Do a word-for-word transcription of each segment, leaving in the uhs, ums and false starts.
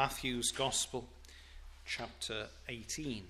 Matthew's Gospel, chapter eighteen.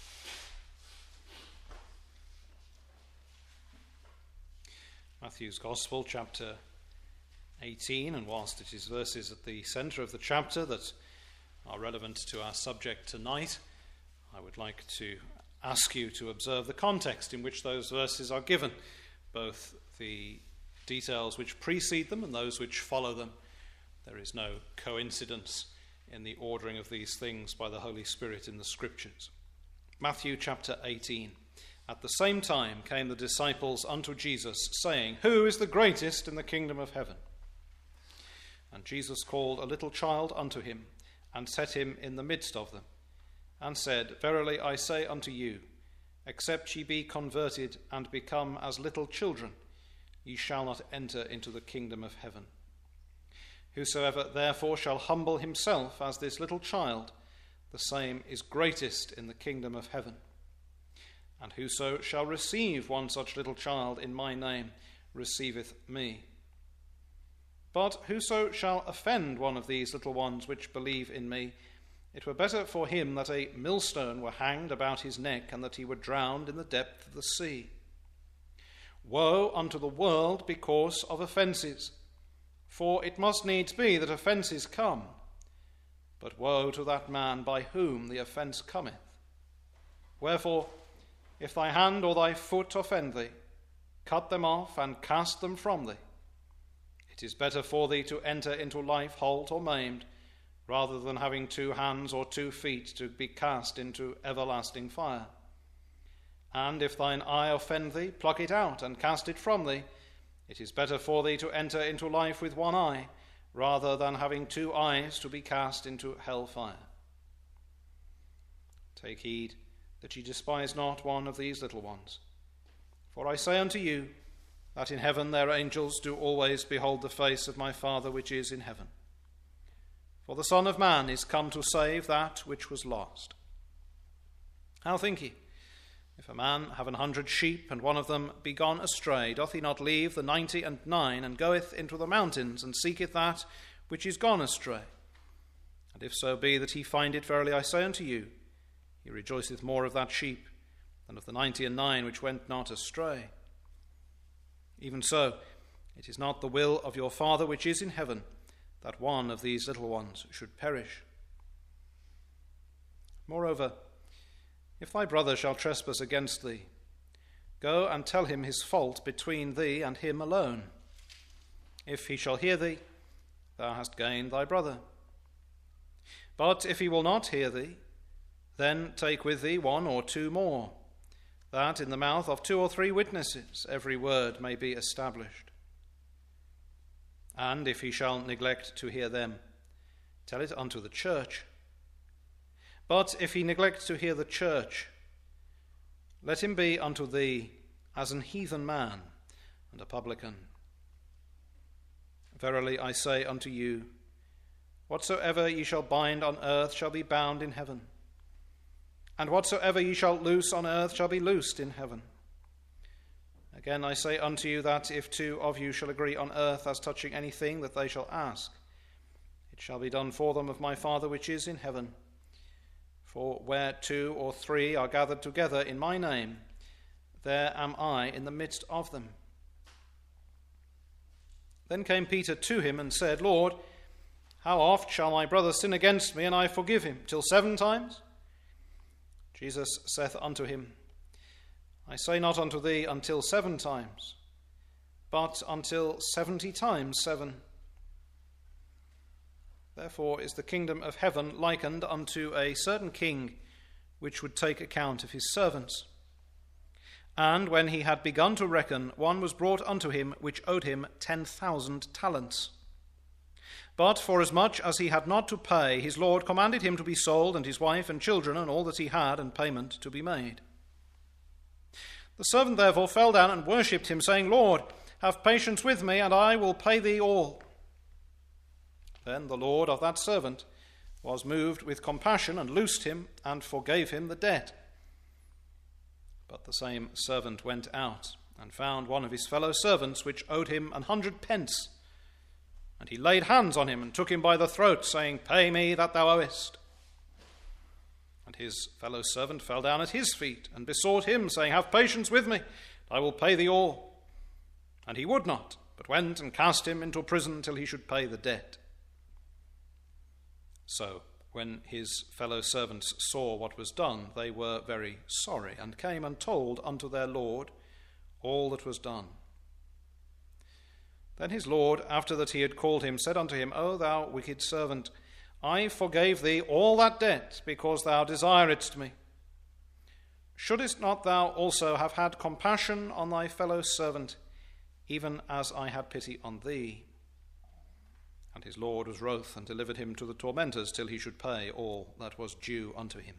Matthew's Gospel, chapter eighteen, and whilst it is verses at the centre of the chapter that are relevant to our subject tonight, I would like to ask you to observe the context in which those verses are given, both the details which precede them and those which follow them. There is no coincidence in the ordering of these things by the Holy Spirit in the Scriptures. Matthew chapter eighteen. At the same time came the disciples unto Jesus, saying, Who is the greatest in the kingdom of heaven? And Jesus called a little child unto him, and set him in the midst of them, and said, Verily I say unto you, except ye be converted and become as little children, ye shall not enter into the kingdom of heaven. Whosoever therefore shall humble himself as this little child, the same is greatest in the kingdom of heaven. And whoso shall receive one such little child in my name receiveth me. But whoso shall offend one of these little ones which believe in me, it were better for him that a millstone were hanged about his neck, and that he were drowned in the depth of the sea. Woe unto the world because of offences, for it must needs be that offences come. But woe to that man by whom the offence cometh. Wherefore, if thy hand or thy foot offend thee, cut them off and cast them from thee. It is better for thee to enter into life halt or maimed, rather than having two hands or two feet to be cast into everlasting fire. And if thine eye offend thee, pluck it out and cast it from thee. It is better for thee to enter into life with one eye, rather than having two eyes to be cast into hell fire. Take heed that ye despise not one of these little ones. For I say unto you, that in heaven their angels do always behold the face of my Father which is in heaven. For the Son of Man is come to save that which was lost. How think ye? If a man have an hundred sheep, and one of them be gone astray, doth he not leave the ninety and nine, and goeth into the mountains, and seeketh that which is gone astray? And if so be that he find it, verily I say unto you, he rejoiceth more of that sheep than of the ninety and nine which went not astray. Even so, it is not the will of your Father which is in heaven, that one of these little ones should perish. Moreover, if thy brother shall trespass against thee, go and tell him his fault between thee and him alone. If he shall hear thee, thou hast gained thy brother. But if he will not hear thee, then take with thee one or two more, that in the mouth of two or three witnesses every word may be established. And if he shall neglect to hear them, tell it unto the church. But if he neglect to hear the church, let him be unto thee as an heathen man and a publican. Verily I say unto you, whatsoever ye shall bind on earth shall be bound in heaven, and whatsoever ye shall loose on earth shall be loosed in heaven. Again I say unto you that if two of you shall agree on earth as touching anything that they shall ask, it shall be done for them of my Father which is in heaven. For where two or three are gathered together in my name, there am I in the midst of them. Then came Peter to him and said, Lord, how oft shall my brother sin against me, and I forgive him? Till seven times? Jesus saith unto him, I say not unto thee until seven times, but until seventy times seven. Therefore is the kingdom of heaven likened unto a certain king, which would take account of his servants. And when he had begun to reckon, one was brought unto him, which owed him ten thousand talents. But forasmuch as he had not to pay, his lord commanded him to be sold, and his wife and children, and all that he had, and payment to be made. The servant therefore fell down and worshipped him, saying, Lord, have patience with me, and I will pay thee all. Then the lord of that servant was moved with compassion, and loosed him, and forgave him the debt. But the same servant went out, and found one of his fellow servants, which owed him an hundred pence. And he laid hands on him and took him by the throat, saying, Pay me that thou owest. And his fellow servant fell down at his feet and besought him, saying, Have patience with me, I will pay thee all. And he would not, but went and cast him into prison till he should pay the debt. So when his fellow servants saw what was done, they were very sorry, and came and told unto their lord all that was done. Then his lord, after that he had called him, said unto him, O thou wicked servant, I forgave thee all that debt, because thou desiredst me. Shouldest not thou also have had compassion on thy fellow servant, even as I had pity on thee? And his lord was wroth, and delivered him to the tormentors, till he should pay all that was due unto him.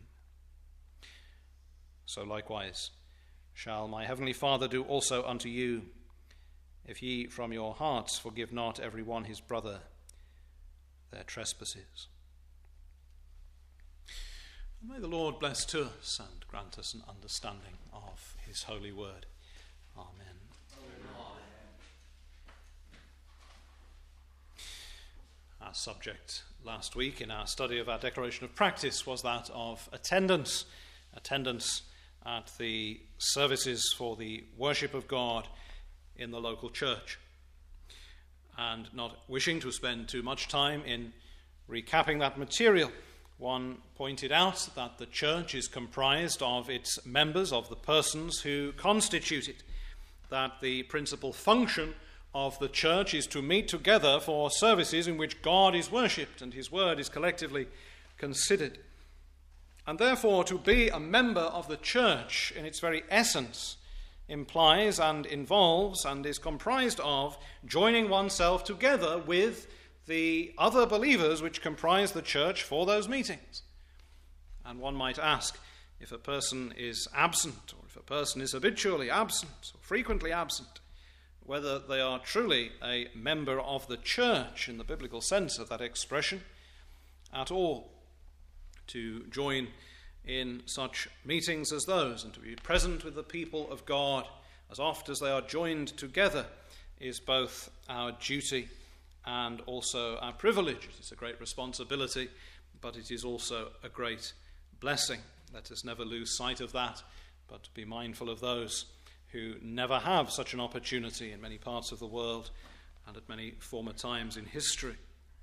So likewise shall my heavenly Father do also unto you, if ye from your hearts forgive not every one his brother their trespasses. And may the Lord bless to us and grant us an understanding of his holy word. Amen. Amen. Our subject last week in our study of our declaration of practice was that of attendance, attendance at the services for the worship of God in the local church. And not wishing to spend too much time in recapping that material, one pointed out that the church is comprised of its members, of the persons who constitute it, that the principal function of the church is to meet together for services in which God is worshipped and his word is collectively considered. And therefore, to be a member of the church in its very essence implies and involves and is comprised of joining oneself together with the other believers which comprise the church for those meetings. And one might ask, if a person is absent, or if a person is habitually absent, or frequently absent, whether they are truly a member of the church in the biblical sense of that expression at all. To join in such meetings as those and to be present with the people of God as oft as they are joined together is both our duty and also our privilege. It is a great responsibility, but it is also a great blessing. Let us never lose sight of that, but be mindful of those who never have such an opportunity in many parts of the world and at many former times in history.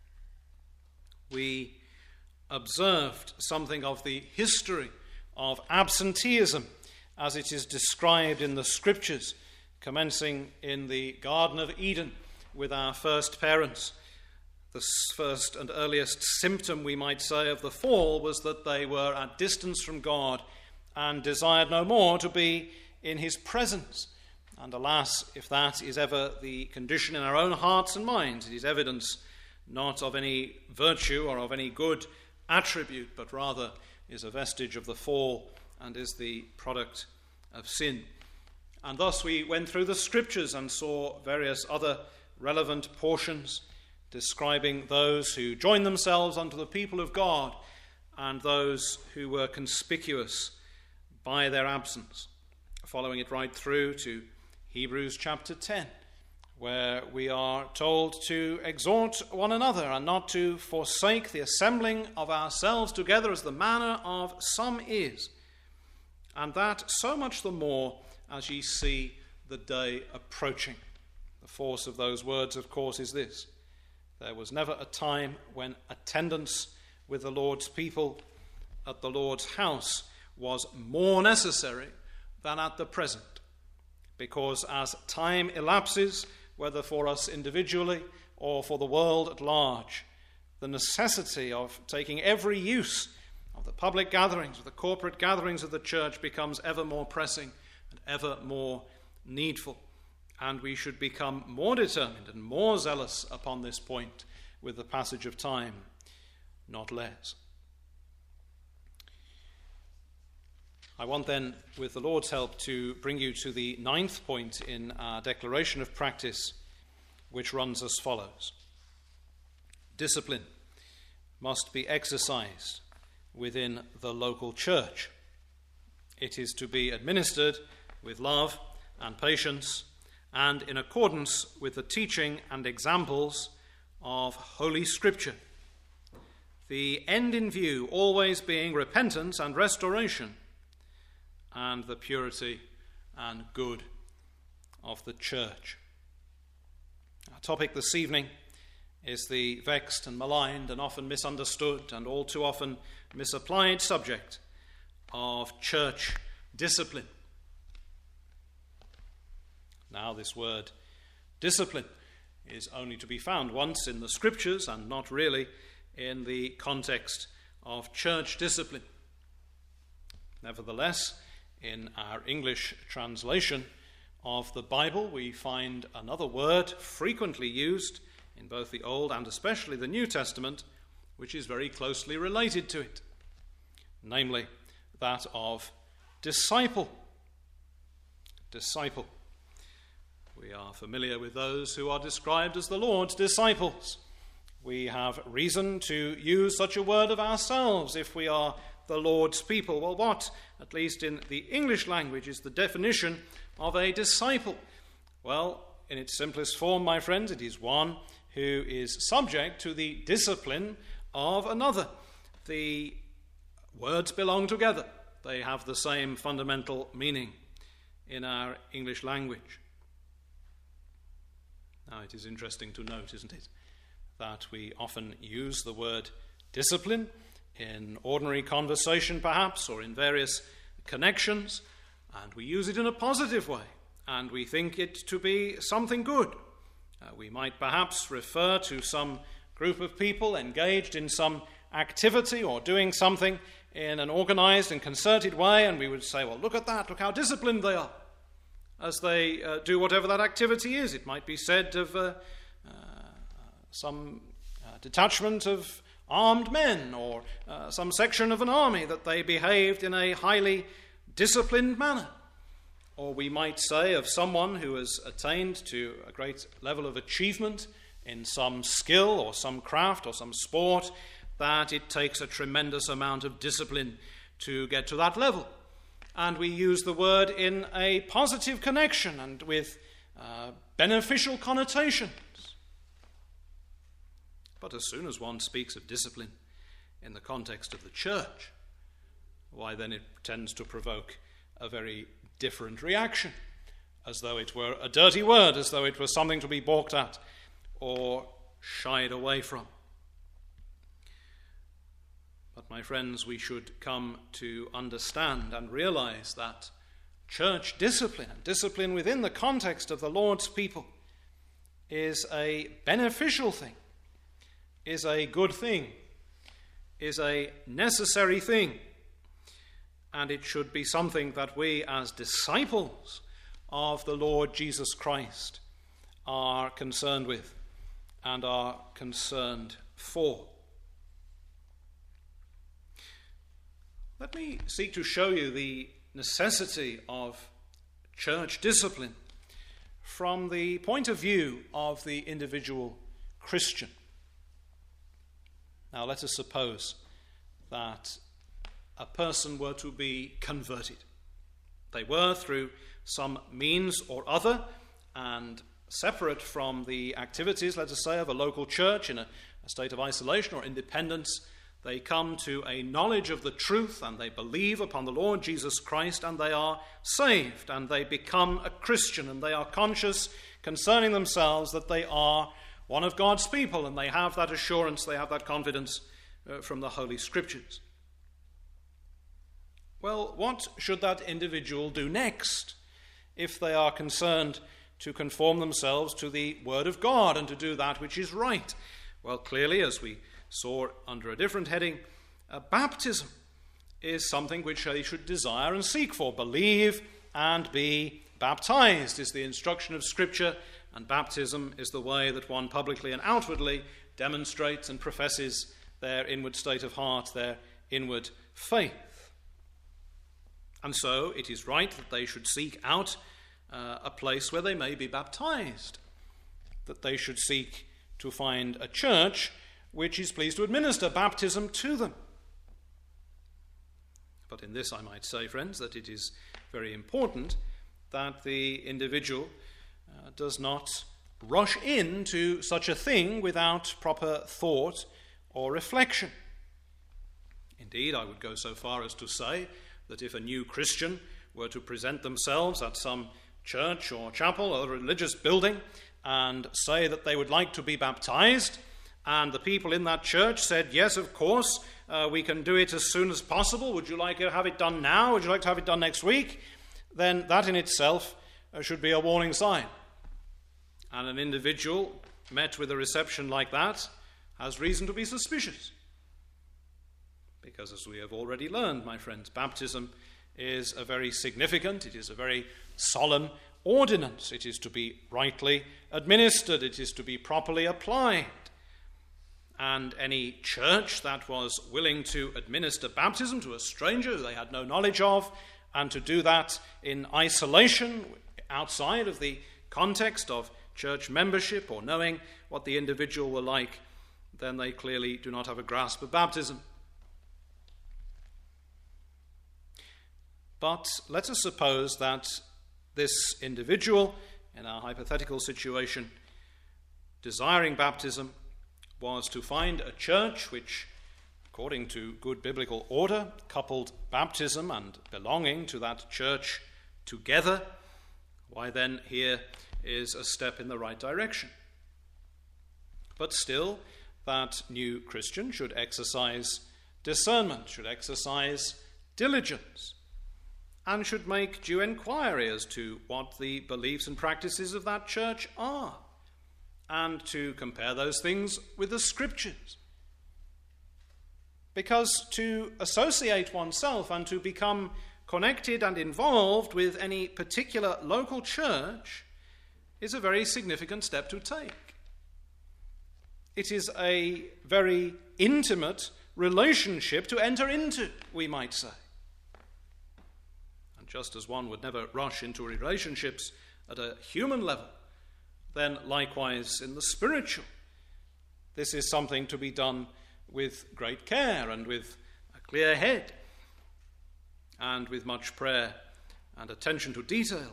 We observed something of the history of absenteeism as it is described in the scriptures, commencing in the Garden of Eden with our first parents. The first and earliest symptom, we might say, of the fall was that they were at distance from God and desired no more to be in his presence. And alas, if that is ever the condition in our own hearts and minds, it is evidence not of any virtue or of any good attribute, but rather is a vestige of the fall and is the product of sin. And thus we went through the scriptures and saw various other relevant portions describing those who joined themselves unto the people of God and those who were conspicuous by their absence. Following it right through to Hebrews chapter ten, where we are told to exhort one another and not to forsake the assembling of ourselves together as the manner of some is, and that so much the more as ye see the day approaching. The force of those words, of course, is this: there was never a time when attendance with the Lord's people at the Lord's house was more necessary than at the present, because as time elapses, whether for us individually or for the world at large, the necessity of taking every use of the public gatherings, of the corporate gatherings of the church becomes ever more pressing and ever more needful. And we should become more determined and more zealous upon this point with the passage of time, not less. I want then, with the Lord's help, to bring you to the ninth point in our declaration of practice, which runs as follows. Discipline must be exercised within the local church. It is to be administered with love and patience and in accordance with the teaching and examples of Holy Scripture, the end in view always being repentance and restoration, and the purity and good of the church. Our topic this evening is the vexed and maligned and often misunderstood and all too often misapplied subject of church discipline. Now, this word discipline is only to be found once in the Scriptures and not really in the context of church discipline. Nevertheless, in our English translation of the Bible, we find another word frequently used in both the Old and especially the New Testament, which is very closely related to it, namely that of disciple. Disciple. We are familiar with those who are described as the Lord's disciples. We have reason to use such a word of ourselves if we are the Lord's people. Well, what, at least in the English language, is the definition of a disciple? Well, in its simplest form, my friends, it is one who is subject to the discipline of another. The words belong together. They have the same fundamental meaning in our English language. Now, it is interesting to note, isn't it, that we often use the word discipline in ordinary conversation, perhaps, or in various connections, and we use it in a positive way, and we think it to be something good. Uh, we might perhaps refer to some group of people engaged in some activity or doing something in an organized and concerted way, and we would say, well, look at that, look how disciplined they are as they uh, do whatever that activity is. It might be said of uh, uh, some uh, detachment of armed men or uh, some section of an army that they behaved in a highly disciplined manner. Or we might say of someone who has attained to a great level of achievement in some skill or some craft or some sport that it takes a tremendous amount of discipline to get to that level. And we use the word in a positive connection and with uh, beneficial connotations. But as soon as one speaks of discipline in the context of the church, why then it tends to provoke a very different reaction, as though it were a dirty word, as though it was something to be balked at or shied away from. But my friends, we should come to understand and realize that church discipline, and discipline within the context of the Lord's people, is a beneficial thing, is a good thing, is a necessary thing. And it should be something that we as disciples of the Lord Jesus Christ are concerned with and are concerned for. Let me seek to show you the necessity of church discipline from the point of view of the individual Christian. Now, let us suppose that a person were to be converted. They were, through some means or other, and separate from the activities, let us say, of a local church in a, a state of isolation or independence, they come to a knowledge of the truth and they believe upon the Lord Jesus Christ and they are saved and they become a Christian and they are conscious concerning themselves that they are one of God's people and they have that assurance, they have that confidence uh, from the Holy Scriptures. Well, what should that individual do next if they are concerned to conform themselves to the Word of God and to do that which is right? Well, clearly, as we saw under a different heading, uh, baptism is something which they should desire and seek for. Believe and be baptized is the instruction of Scripture, and baptism is the way that one publicly and outwardly demonstrates and professes their inward state of heart, their inward faith. And so it is right that they should seek out uh, a place where they may be baptized, that they should seek to find a church which is pleased to administer baptism to them. But in this I might say, friends, that it is very important that the individual uh, does not rush into such a thing without proper thought or reflection. Indeed, I would go so far as to say that if a new Christian were to present themselves at some church or chapel or religious building and say that they would like to be baptized, and the people in that church said, yes, of course, uh, we can do it as soon as possible. Would you like to have it done now? Would you like to have it done next week? Then that in itself uh, should be a warning sign. And an individual met with a reception like that has reason to be suspicious. Because as we have already learned, my friends, baptism is a very significant, it is a very solemn ordinance. It is to be rightly administered. It is to be properly applied. And any church that was willing to administer baptism to a stranger who they had no knowledge of, and to do that in isolation, outside of the context of church membership or knowing what the individual were like, then they clearly do not have a grasp of baptism. But let us suppose that this individual, in our hypothetical situation, desiring baptism, was to find a church which, according to good biblical order, coupled baptism and belonging to that church together. Why then, here is a step in the right direction. But still, that new Christian should exercise discernment, should exercise diligence, and should make due inquiry as to what the beliefs and practices of that church are, and to compare those things with the Scriptures. Because to associate oneself and to become connected and involved with any particular local church is a very significant step to take. It is a very intimate relationship to enter into, we might say. And just as one would never rush into relationships at a human level, then likewise in the spiritual, this is something to be done with great care and with a clear head and with much prayer and attention to detail.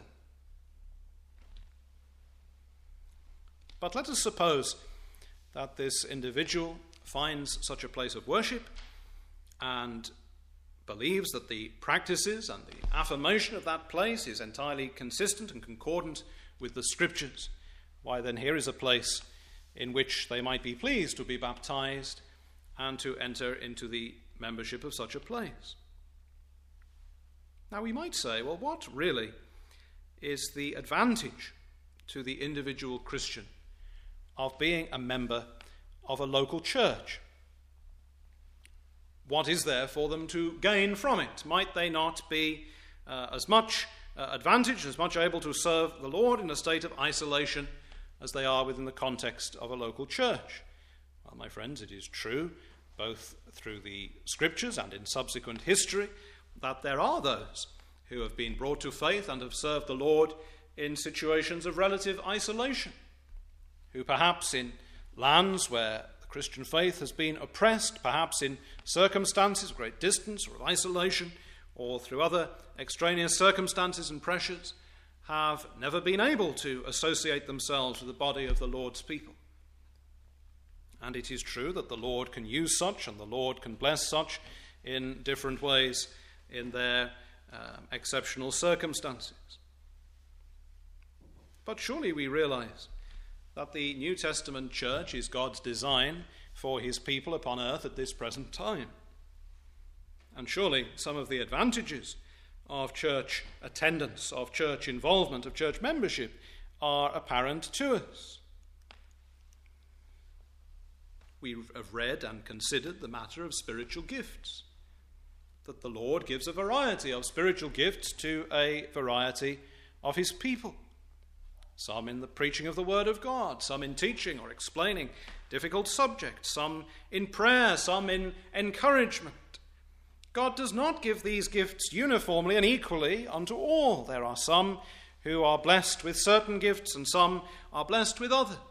But let us suppose that this individual finds such a place of worship and believes that the practices and the affirmation of that place is entirely consistent and concordant with the Scriptures. Why then, here is a place in which they might be pleased to be baptized and to enter into the membership of such a place. Now we might say, well, what really is the advantage to the individual Christian of being a member of a local church? What is there for them to gain from it? Might they not be uh, as much uh, advantage, as much able to serve the Lord in a state of isolation as they are within the context of a local church? Well, my friends, it is true, both through the Scriptures and in subsequent history, that there are those who have been brought to faith and have served the Lord in situations of relative isolation, who perhaps in lands where the Christian faith has been oppressed, perhaps in circumstances of great distance or of isolation, or through other extraneous circumstances and pressures, have never been able to associate themselves with the body of the Lord's people. And it is true that the Lord can use such, and the Lord can bless such in different ways in their um, exceptional circumstances. But surely we realize that the New Testament church is God's design for his people upon earth at this present time. And surely some of the advantages of church attendance, of church involvement, of church membership are apparent to us. We have read and considered the matter of spiritual gifts, that the Lord gives a variety of spiritual gifts to a variety of his people. Some in the preaching of the Word of God, some in teaching or explaining difficult subjects, some in prayer, some in encouragement. God does not give these gifts uniformly and equally unto all. There are some who are blessed with certain gifts and some are blessed with others.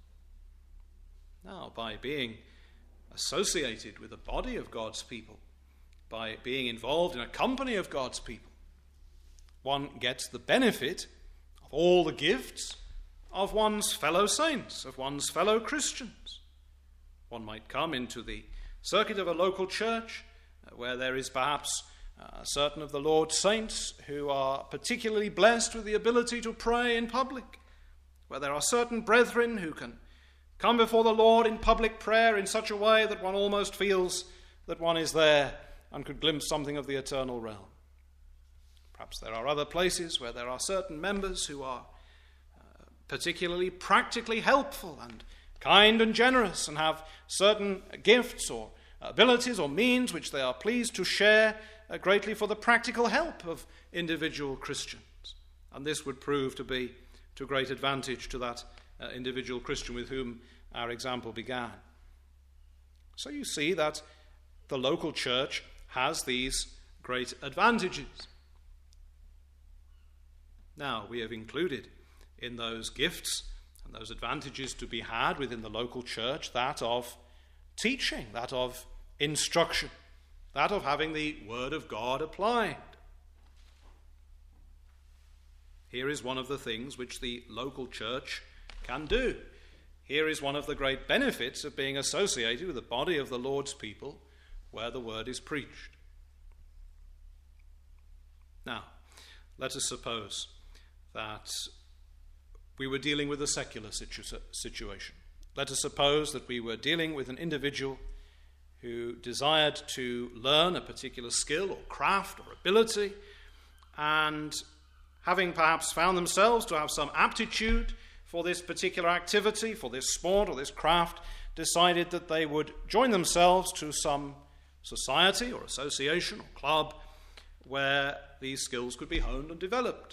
Now, by being associated with the body of God's people, by being involved in a company of God's people, one gets the benefit of all the gifts of one's fellow saints, of one's fellow Christians. One might come into the circuit of a local church uh, where there is perhaps uh, certain of the Lord's saints who are particularly blessed with the ability to pray in public, where there are certain brethren who can come before the Lord in public prayer in such a way that one almost feels that one is there and could glimpse something of the eternal realm. Perhaps there are other places where there are certain members who are uh, particularly practically helpful and kind and generous and have certain gifts or abilities or means which they are pleased to share uh, greatly for the practical help of individual Christians. And this would prove to be to great advantage to that uh, individual Christian with whom our example began. So you see that the local church has these great advantages. Now, we have included in those gifts and those advantages to be had within the local church that of teaching, that of instruction, that of having the Word of God applied. Here is one of the things which the local church can do. Here is one of the great benefits of being associated with the body of the Lord's people where the Word is preached. Now, let us suppose that we were dealing with a secular situ- situation. Let us suppose that we were dealing with an individual who desired to learn a particular skill or craft or ability, and having perhaps found themselves to have some aptitude for this particular activity, for this sport or this craft, decided that they would join themselves to some society or association or club where these skills could be honed and developed.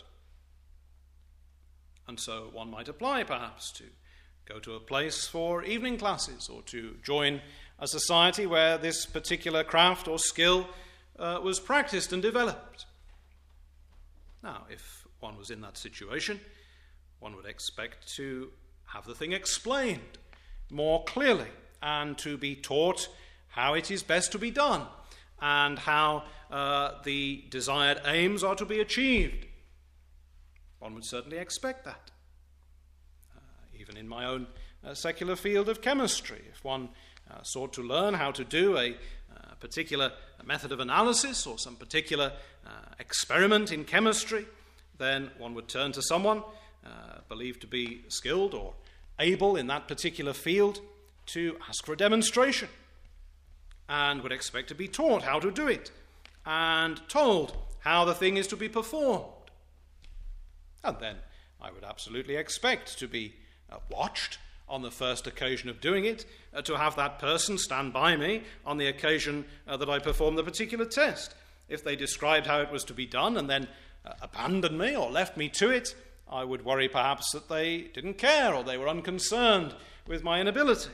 And so one might apply perhaps to go to a place for evening classes or to join a society where this particular craft or skill uh, was practiced and developed. Now, if one was in that situation, one would expect to have the thing explained more clearly and to be taught how it is best to be done and how uh, the desired aims are to be achieved. One would certainly expect that. Uh, even in my own uh, secular field of chemistry, if one uh, sought to learn how to do a uh, particular method of analysis or some particular uh, experiment in chemistry, then one would turn to someone uh, believed to be skilled or able in that particular field to ask for a demonstration, and would expect to be taught how to do it and told how the thing is to be performed. And then I would absolutely expect to be uh, watched on the first occasion of doing it, uh, to have that person stand by me on the occasion uh, that I perform the particular test. If they described how it was to be done and then uh, abandoned me or left me to it, I would worry perhaps that they didn't care or they were unconcerned with my inability.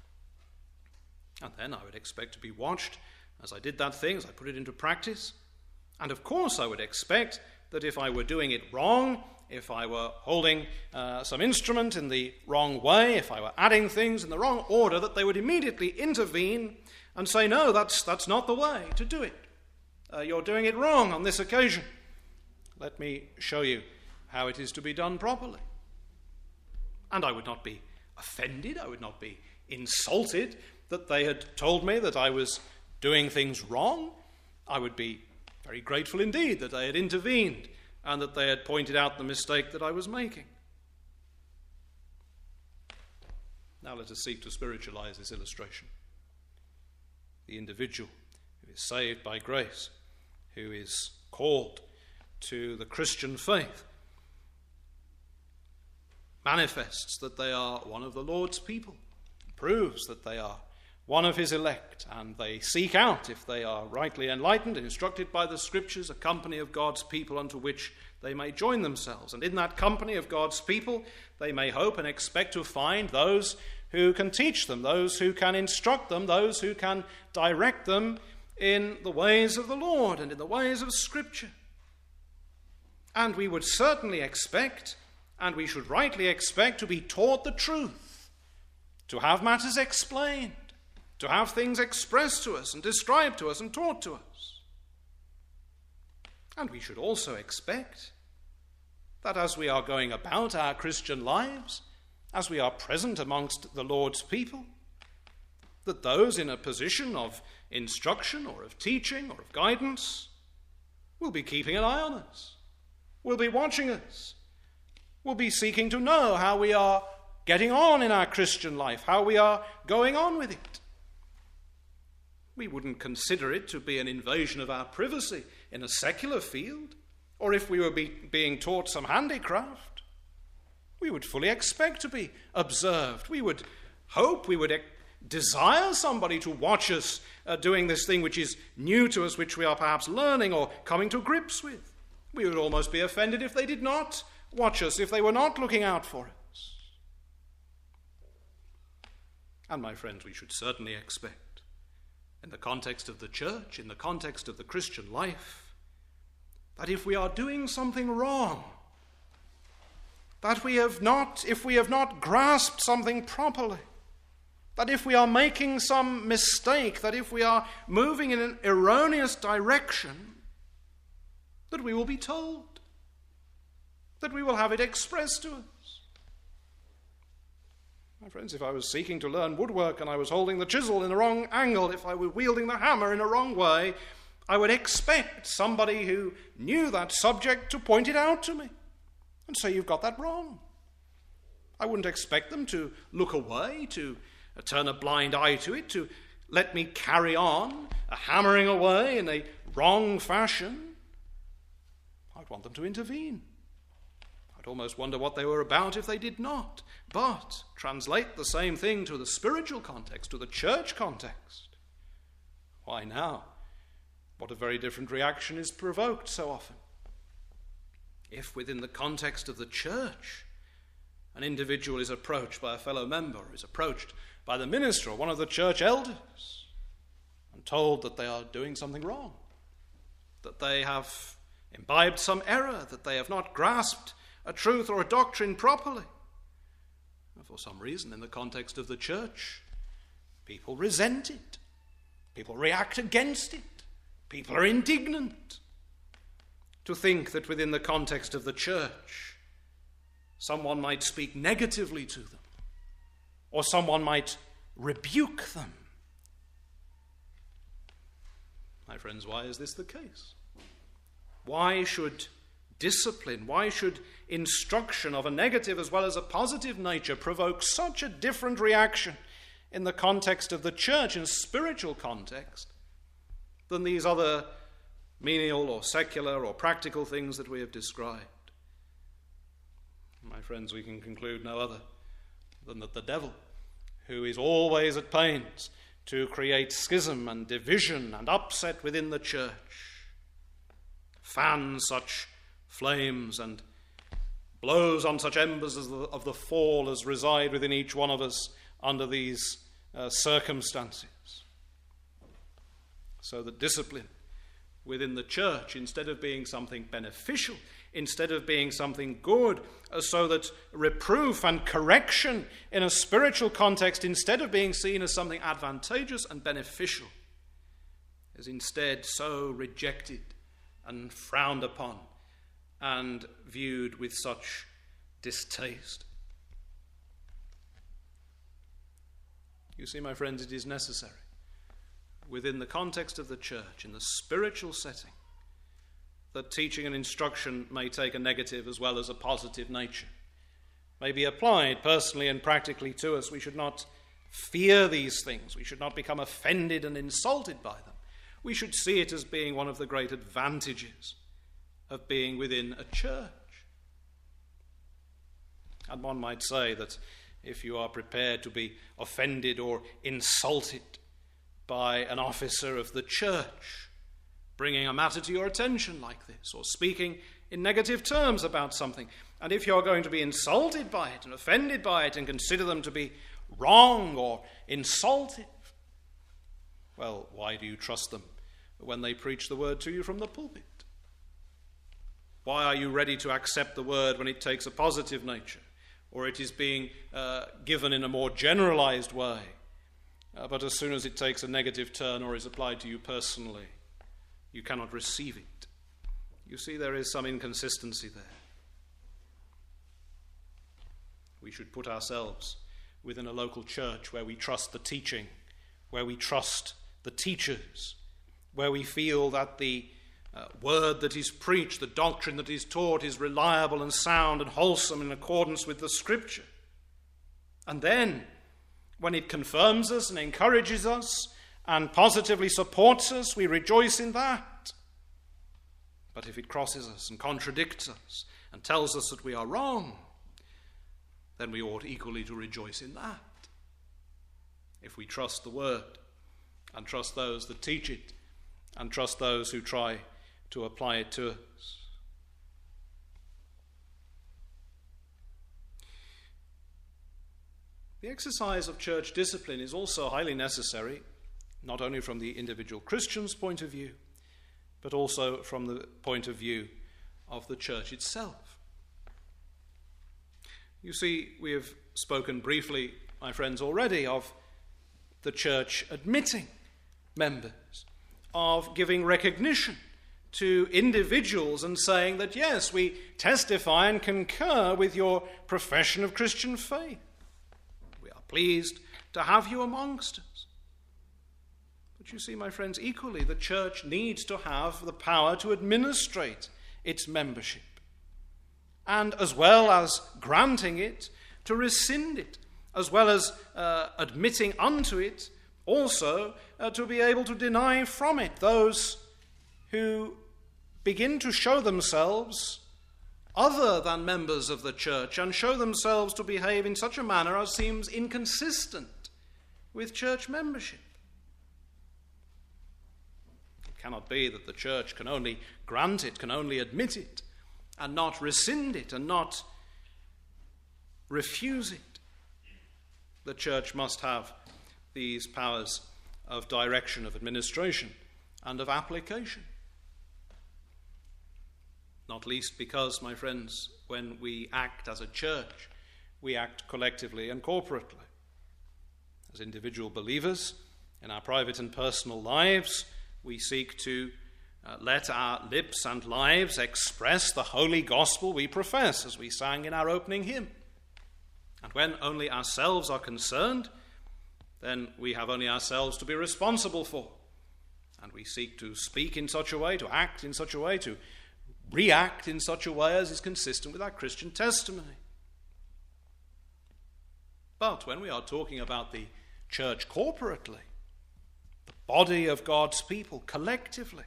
And then I would expect to be watched as I did that thing, as I put it into practice. And of course I would expect that if I were doing it wrong, if I were holding uh, some instrument in the wrong way, if I were adding things in the wrong order, that they would immediately intervene and say, no, that's, that's not the way to do it. Uh, you're doing it wrong on this occasion. Let me show you how it is to be done properly. And I would not be offended, I would not be insulted that they had told me that I was doing things wrong. I would be very grateful indeed that they had intervened and that they had pointed out the mistake that I was making. Now let us seek to spiritualize this illustration. The individual who is saved by grace, who is called to the Christian faith, manifests that they are one of the Lord's people, proves that they are one of his elect, and they seek out, if they are rightly enlightened and instructed by the Scriptures, a company of God's people unto which they may join themselves. And in that company of God's people, they may hope and expect to find those who can teach them, those who can instruct them, those who can direct them in the ways of the Lord and in the ways of Scripture. And we would certainly expect, and we should rightly expect, to be taught the truth, to have matters explained, to have things expressed to us and described to us and taught to us. And we should also expect that as we are going about our Christian lives, as we are present amongst the Lord's people, that those in a position of instruction or of teaching or of guidance will be keeping an eye on us, will be watching us, will be seeking to know how we are getting on in our Christian life, how we are going on with it. We wouldn't consider it to be an invasion of our privacy in a secular field, or if we were be, being taught some handicraft. We would fully expect to be observed. We would hope, we would e- desire somebody to watch us uh, doing this thing which is new to us, which we are perhaps learning or coming to grips with. We would almost be offended if they did not watch us, if they were not looking out for us. And my friends, we should certainly expect, in the context of the church, in the context of the Christian life, that if we are doing something wrong, that we have not, if we have not grasped something properly, that if we are making some mistake, that if we are moving in an erroneous direction, that we will be told, that we will have it expressed to us. My friends, if I was seeking to learn woodwork and I was holding the chisel in the wrong angle, if I were wielding the hammer in a wrong way, I would expect somebody who knew that subject to point it out to me and say, you've got that wrong. I wouldn't expect them to look away, to uh, turn a blind eye to it, to let me carry on uh, hammering away in a wrong fashion. I'd want them to intervene. I'd almost wonder what they were about if they did not. But translate the same thing to the spiritual context, to the church context. Why now? What a very different reaction is provoked so often. If within the context of the church, an individual is approached by a fellow member, or is approached by the minister or one of the church elders, and told that they are doing something wrong, that they have imbibed some error, that they have not grasped a truth or a doctrine properly, for some reason in the context of the church, people resent it, people react against it, people are indignant. To think that within the context of the church, someone might speak negatively to them, or someone might rebuke them. My friends, why is this the case? Why should discipline, why should instruction of a negative as well as a positive nature provoke such a different reaction in the context of the church, in a spiritual context, than these other menial or secular or practical things that we have described? My friends, we can conclude no other than that the devil, who is always at pains to create schism and division and upset within the church, fans such flames and blows on such embers of the, of the fall as reside within each one of us under these uh, circumstances. So that discipline within the church, instead of being something beneficial, instead of being something good, uh, so that reproof and correction in a spiritual context, instead of being seen as something advantageous and beneficial, is instead so rejected and frowned upon and viewed with such distaste. You see, my friends, it is necessary within the context of the church, in the spiritual setting, that teaching and instruction may take a negative as well as a positive nature, may be applied personally and practically to us. We should not fear these things. We should not become offended and insulted by them. We should see it as being one of the great advantages of being within a church. And one might say that if you are prepared to be offended or insulted by an officer of the church bringing a matter to your attention like this, or speaking in negative terms about something, and if you're going to be insulted by it and offended by it and consider them to be wrong or insultive, well, why do you trust them when they preach the word to you from the pulpit? Why are you ready to accept the word when it takes a positive nature, or it is being uh, given in a more generalized way, uh, but as soon as it takes a negative turn or is applied to you personally, you cannot receive it? You see, there is some inconsistency there. We should put ourselves within a local church where we trust the teaching, where we trust the teachers, where we feel that the uh, word that is preached, the doctrine that is taught is reliable and sound and wholesome in accordance with the Scripture. And then, when it confirms us and encourages us and positively supports us, we rejoice in that. But if it crosses us and contradicts us and tells us that we are wrong, then we ought equally to rejoice in that. If we trust the word and trust those that teach it and trust those who try to apply it to us. The exercise of church discipline is also highly necessary, not only from the individual Christian's point of view, but also from the point of view of the church itself. You see, we have spoken briefly, my friends, already of the church admitting members, of giving recognition to individuals and saying that, yes, we testify and concur with your profession of Christian faith. We are pleased to have you amongst us. But you see, my friends, equally the church needs to have the power to administrate its membership, and as well as granting it, to rescind it, as well as uh, admitting unto it, also uh, to be able to deny from it those who begin to show themselves other than members of the church and show themselves to behave in such a manner as seems inconsistent with church membership. It cannot be that the church can only grant it, can only admit it, and not rescind it, and not refuse it. The church must have these powers of direction, of administration, and of application. Not least because, my friends, when we act as a church, we act collectively and corporately. As individual believers, in our private and personal lives, we seek to uh, let our lips and lives express the holy gospel we profess, as we sang in our opening hymn. And when only ourselves are concerned, then we have only ourselves to be responsible for. And we seek to speak in such a way, to act in such a way, to react in such a way as is consistent with our Christian testimony. But when we are talking about the church corporately, the body of God's people collectively,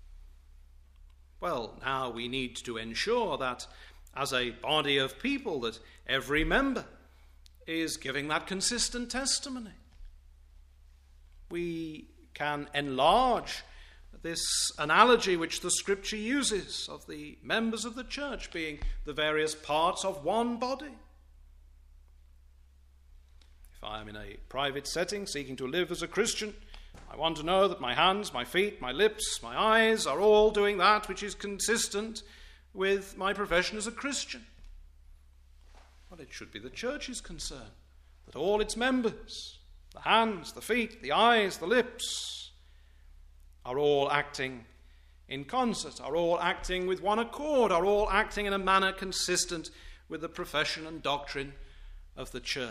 well, now we need to ensure that as a body of people, that every member is giving that consistent testimony. We can enlarge this analogy which the Scripture uses of the members of the church being the various parts of one body. If I am in a private setting seeking to live as a Christian, I want to know that my hands, my feet, my lips, my eyes are all doing that which is consistent with my profession as a Christian. Well, it should be the church's concern that all its members, the hands, the feet, the eyes, the lips, are all acting in concert, are all acting with one accord, are all acting in a manner consistent with the profession and doctrine of the church.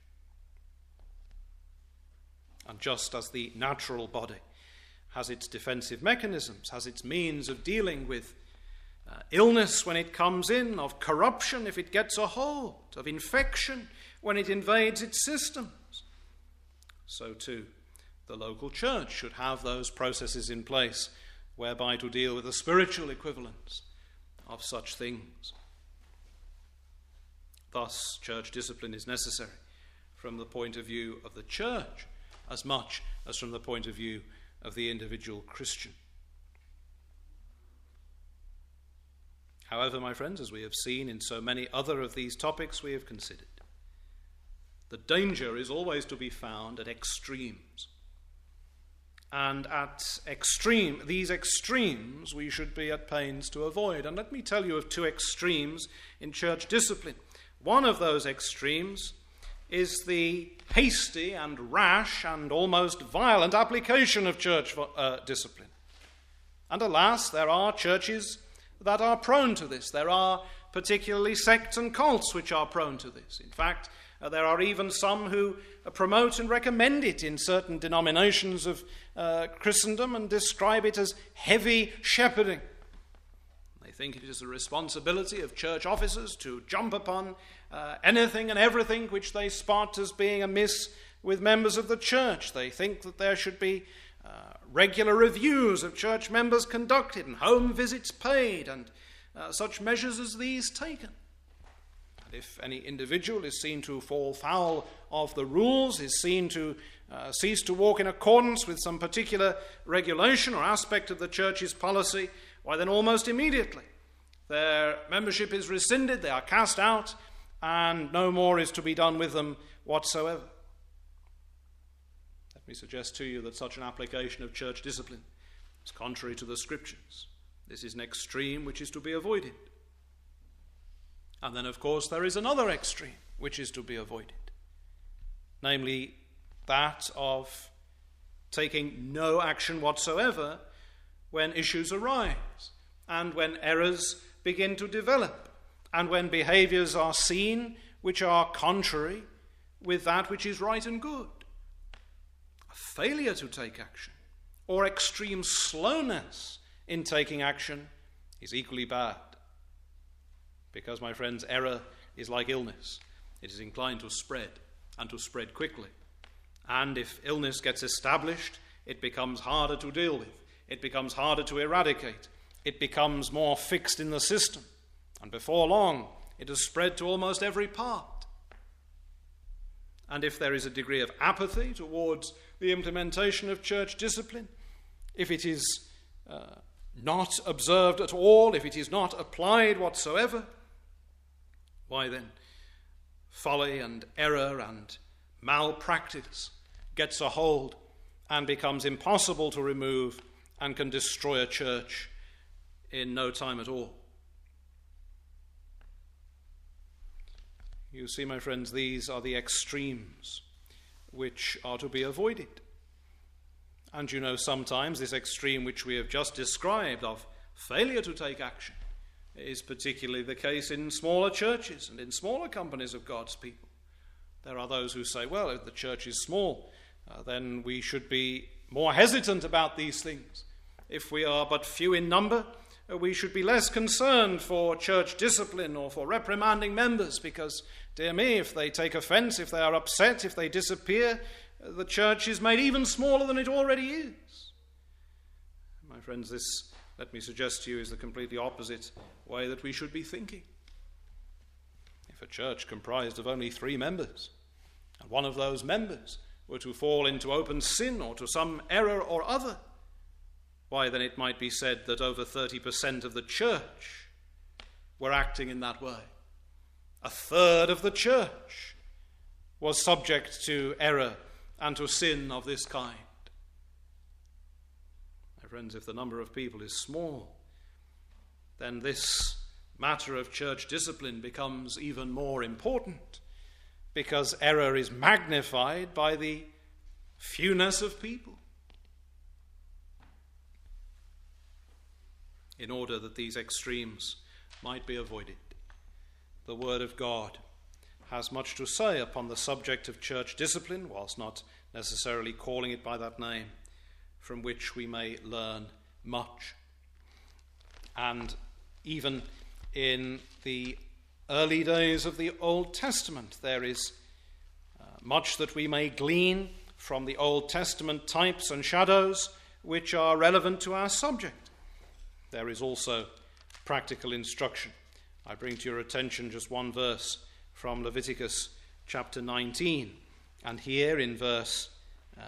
And just as the natural body has its defensive mechanisms, has its means of dealing with uh, illness when it comes in, of corruption if it gets a hold, of infection when it invades its systems, so too the local church should have those processes in place whereby to deal with the spiritual equivalents of such things. Thus, church discipline is necessary from the point of view of the church as much as from the point of view of the individual Christian. However, my friends, as we have seen in so many other of these topics we have considered, the danger is always to be found at extremes. And at extreme, these extremes we should be at pains to avoid. And let me tell you of two extremes in church discipline. One of those extremes is the hasty and rash and almost violent application of church uh, discipline. And alas, there are churches that are prone to this. There are particularly sects and cults which are prone to this. In fact, uh, there are even some who uh, promote and recommend it in certain denominations of uh, Christendom and describe it as heavy shepherding. They think it is the responsibility of church officers to jump upon uh, anything and everything which they spot as being amiss with members of the church. They think that there should be uh, regular reviews of church members conducted and home visits paid and uh, such measures as these taken. And if any individual is seen to fall foul of the rules, is seen to uh, cease to walk in accordance with some particular regulation or aspect of the church's policy, why then almost immediately their membership is rescinded, they are cast out, and no more is to be done with them whatsoever. Let me suggest to you that such an application of church discipline is contrary to the Scriptures. This is an extreme which is to be avoided. And then, of course, there is another extreme which is to be avoided, namely that of taking no action whatsoever when issues arise and when errors begin to develop and when behaviors are seen which are contrary with that which is right and good. A failure to take action or extreme slowness in taking action is equally bad. Because, my friends, error is like illness. It is inclined to spread and to spread quickly. And if illness gets established, it becomes harder to deal with. It becomes harder to eradicate. It becomes more fixed in the system. And before long, it has spread to almost every part. And if there is a degree of apathy towards the implementation of church discipline, if it is uh, not observed at all, if it is not applied whatsoever, why then folly and error and malpractice gets a hold and becomes impossible to remove and can destroy a church in no time at all. You see, my friends, these are the extremes which are to be avoided. And you know, sometimes this extreme which we have just described of failure to take action is particularly the case in smaller churches and in smaller companies of God's people. There are those who say, well, if the church is small, uh, then we should be more hesitant about these things. If we are but few in number, uh, we should be less concerned for church discipline or for reprimanding members because, dear me, if they take offense, if they are upset, if they disappear, uh, the church is made even smaller than it already is. My friends, this, let me suggest to you, is the completely opposite way that we should be thinking. If a church comprised of only three members, and one of those members were to fall into open sin or to some error or other, why then it might be said that over thirty percent of the church were acting in that way. A third of the church was subject to error and to sin of this kind. My friends, if the number of people is small, then this matter of church discipline becomes even more important because error is magnified by the fewness of people. In order that these extremes might be avoided, the Word of God has much to say upon the subject of church discipline, whilst not necessarily calling it by that name, from which we may learn much. And even in the early days of the Old Testament, there is uh, much that we may glean from the Old Testament types and shadows which are relevant to our subject. There is also practical instruction. I bring to your attention just one verse from Leviticus chapter nineteen. And here in verse uh,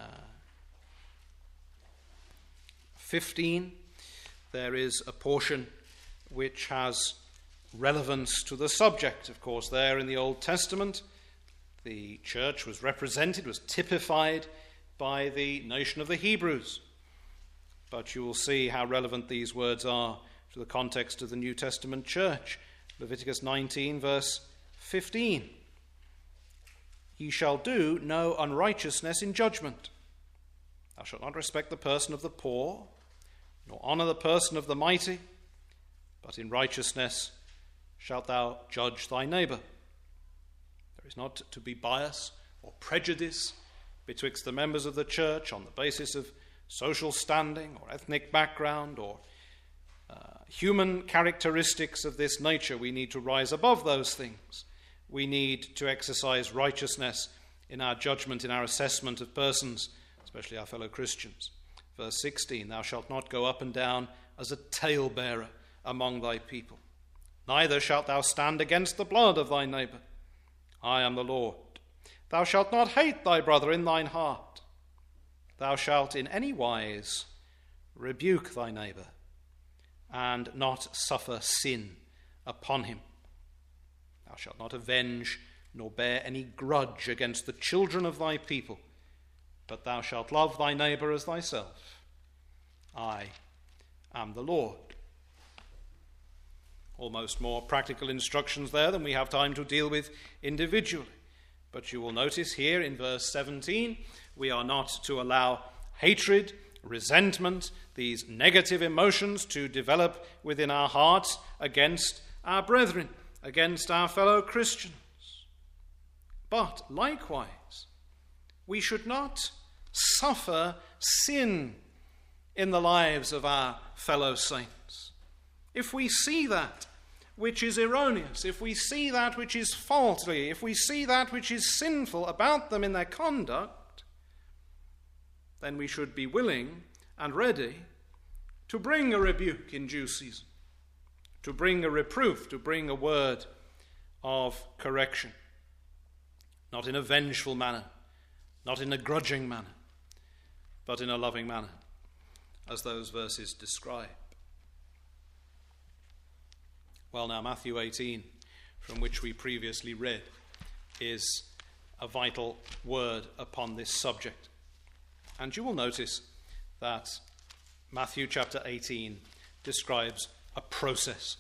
fifteen, there is a portion which has relevance to the subject. Of course, there in the Old Testament, the church was represented, was typified by the nation of the Hebrews. But you will see how relevant these words are to the context of the New Testament church. Leviticus nineteen, verse fifteen. Ye shall do no unrighteousness in judgment. Thou shalt not respect the person of the poor, nor honour the person of the mighty, but in righteousness shalt thou judge thy neighbour. There is not to be bias or prejudice betwixt the members of the church on the basis of social standing or ethnic background or uh, human characteristics of this nature. We need to rise above those things. We need to exercise righteousness in our judgment, in our assessment of persons, especially our fellow Christians. Verse sixteen, thou shalt not go up and down as a talebearer among thy people. Neither shalt thou stand against the blood of thy neighbour. I am the Lord. Thou shalt not hate thy brother in thine heart. Thou shalt in any wise rebuke thy neighbour, and not suffer sin upon him. Thou shalt not avenge nor bear any grudge against the children of thy people, but thou shalt love thy neighbour as thyself. I am the Lord. Almost more practical instructions there than we have time to deal with individually. But you will notice here in verse seventeen, we are not to allow hatred, resentment, these negative emotions to develop within our hearts against our brethren, against our fellow Christians. But likewise, we should not suffer sin in the lives of our fellow saints. If we see that which is erroneous, if we see that which is faulty, if we see that which is sinful about them in their conduct, then we should be willing and ready to bring a rebuke in due season, to bring a reproof, to bring a word of correction. Not in a vengeful manner, not in a grudging manner, but in a loving manner, as those verses describe. Well, now, Matthew eighteen, from which we previously read, is a vital word upon this subject. And you will notice that Matthew chapter eighteen describes a process.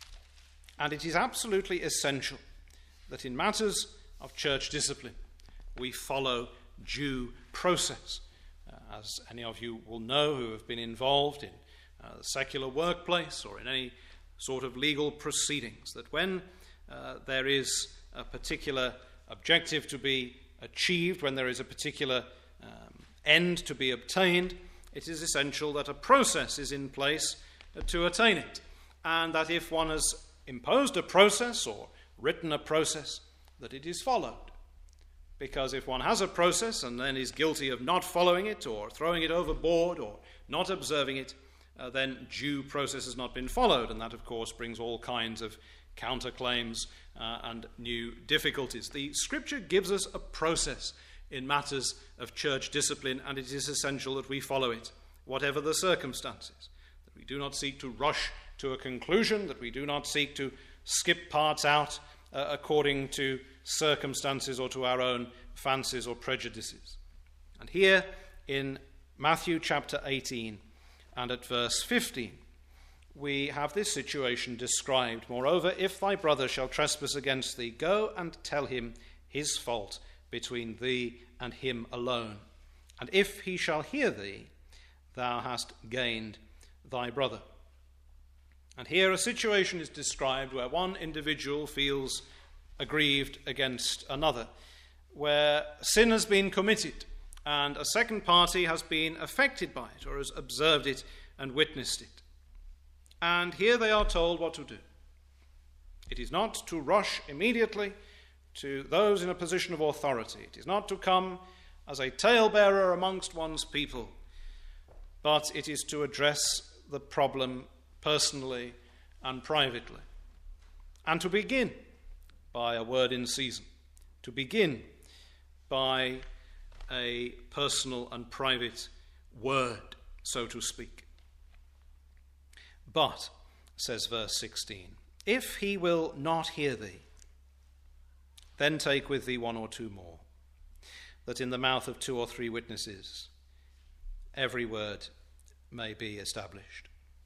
And it is absolutely essential that in matters of church discipline, we follow due process. Uh, as any of you will know who have been involved in uh, the secular workplace or in any sort of legal proceedings, that when uh, there is a particular objective to be achieved, when there is a particular um, end to be obtained, it is essential that a process is in place uh, to attain it. And that if one has imposed a process or written a process, that it is followed. Because if one has a process and then is guilty of not following it or throwing it overboard or not observing it, uh, then due process has not been followed. And that, of course, brings all kinds of counterclaims uh, and new difficulties. The Scripture gives us a process in matters of church discipline, and it is essential that we follow it, whatever the circumstances. That we do not seek to rush to a conclusion, that we do not seek to skip parts out uh, according to circumstances or to our own fancies or prejudices. And here in Matthew chapter eighteen and at verse fifteen, we have this situation described. Moreover, if thy brother shall trespass against thee, go and tell him his fault between thee and him alone. And if he shall hear thee, thou hast gained thy brother. And here a situation is described where one individual feels aggrieved against another, where sin has been committed and a second party has been affected by it or has observed it and witnessed it. And here they are told what to do. It is not to rush immediately to those in a position of authority. It is not to come as a talebearer amongst one's people, but it is to address the problem personally and privately. And to begin by a word in season. To begin by a personal and private word, so to speak. But, says verse sixteen, if he will not hear thee, then take with thee one or two more, that in the mouth of two or three witnesses every word may be established.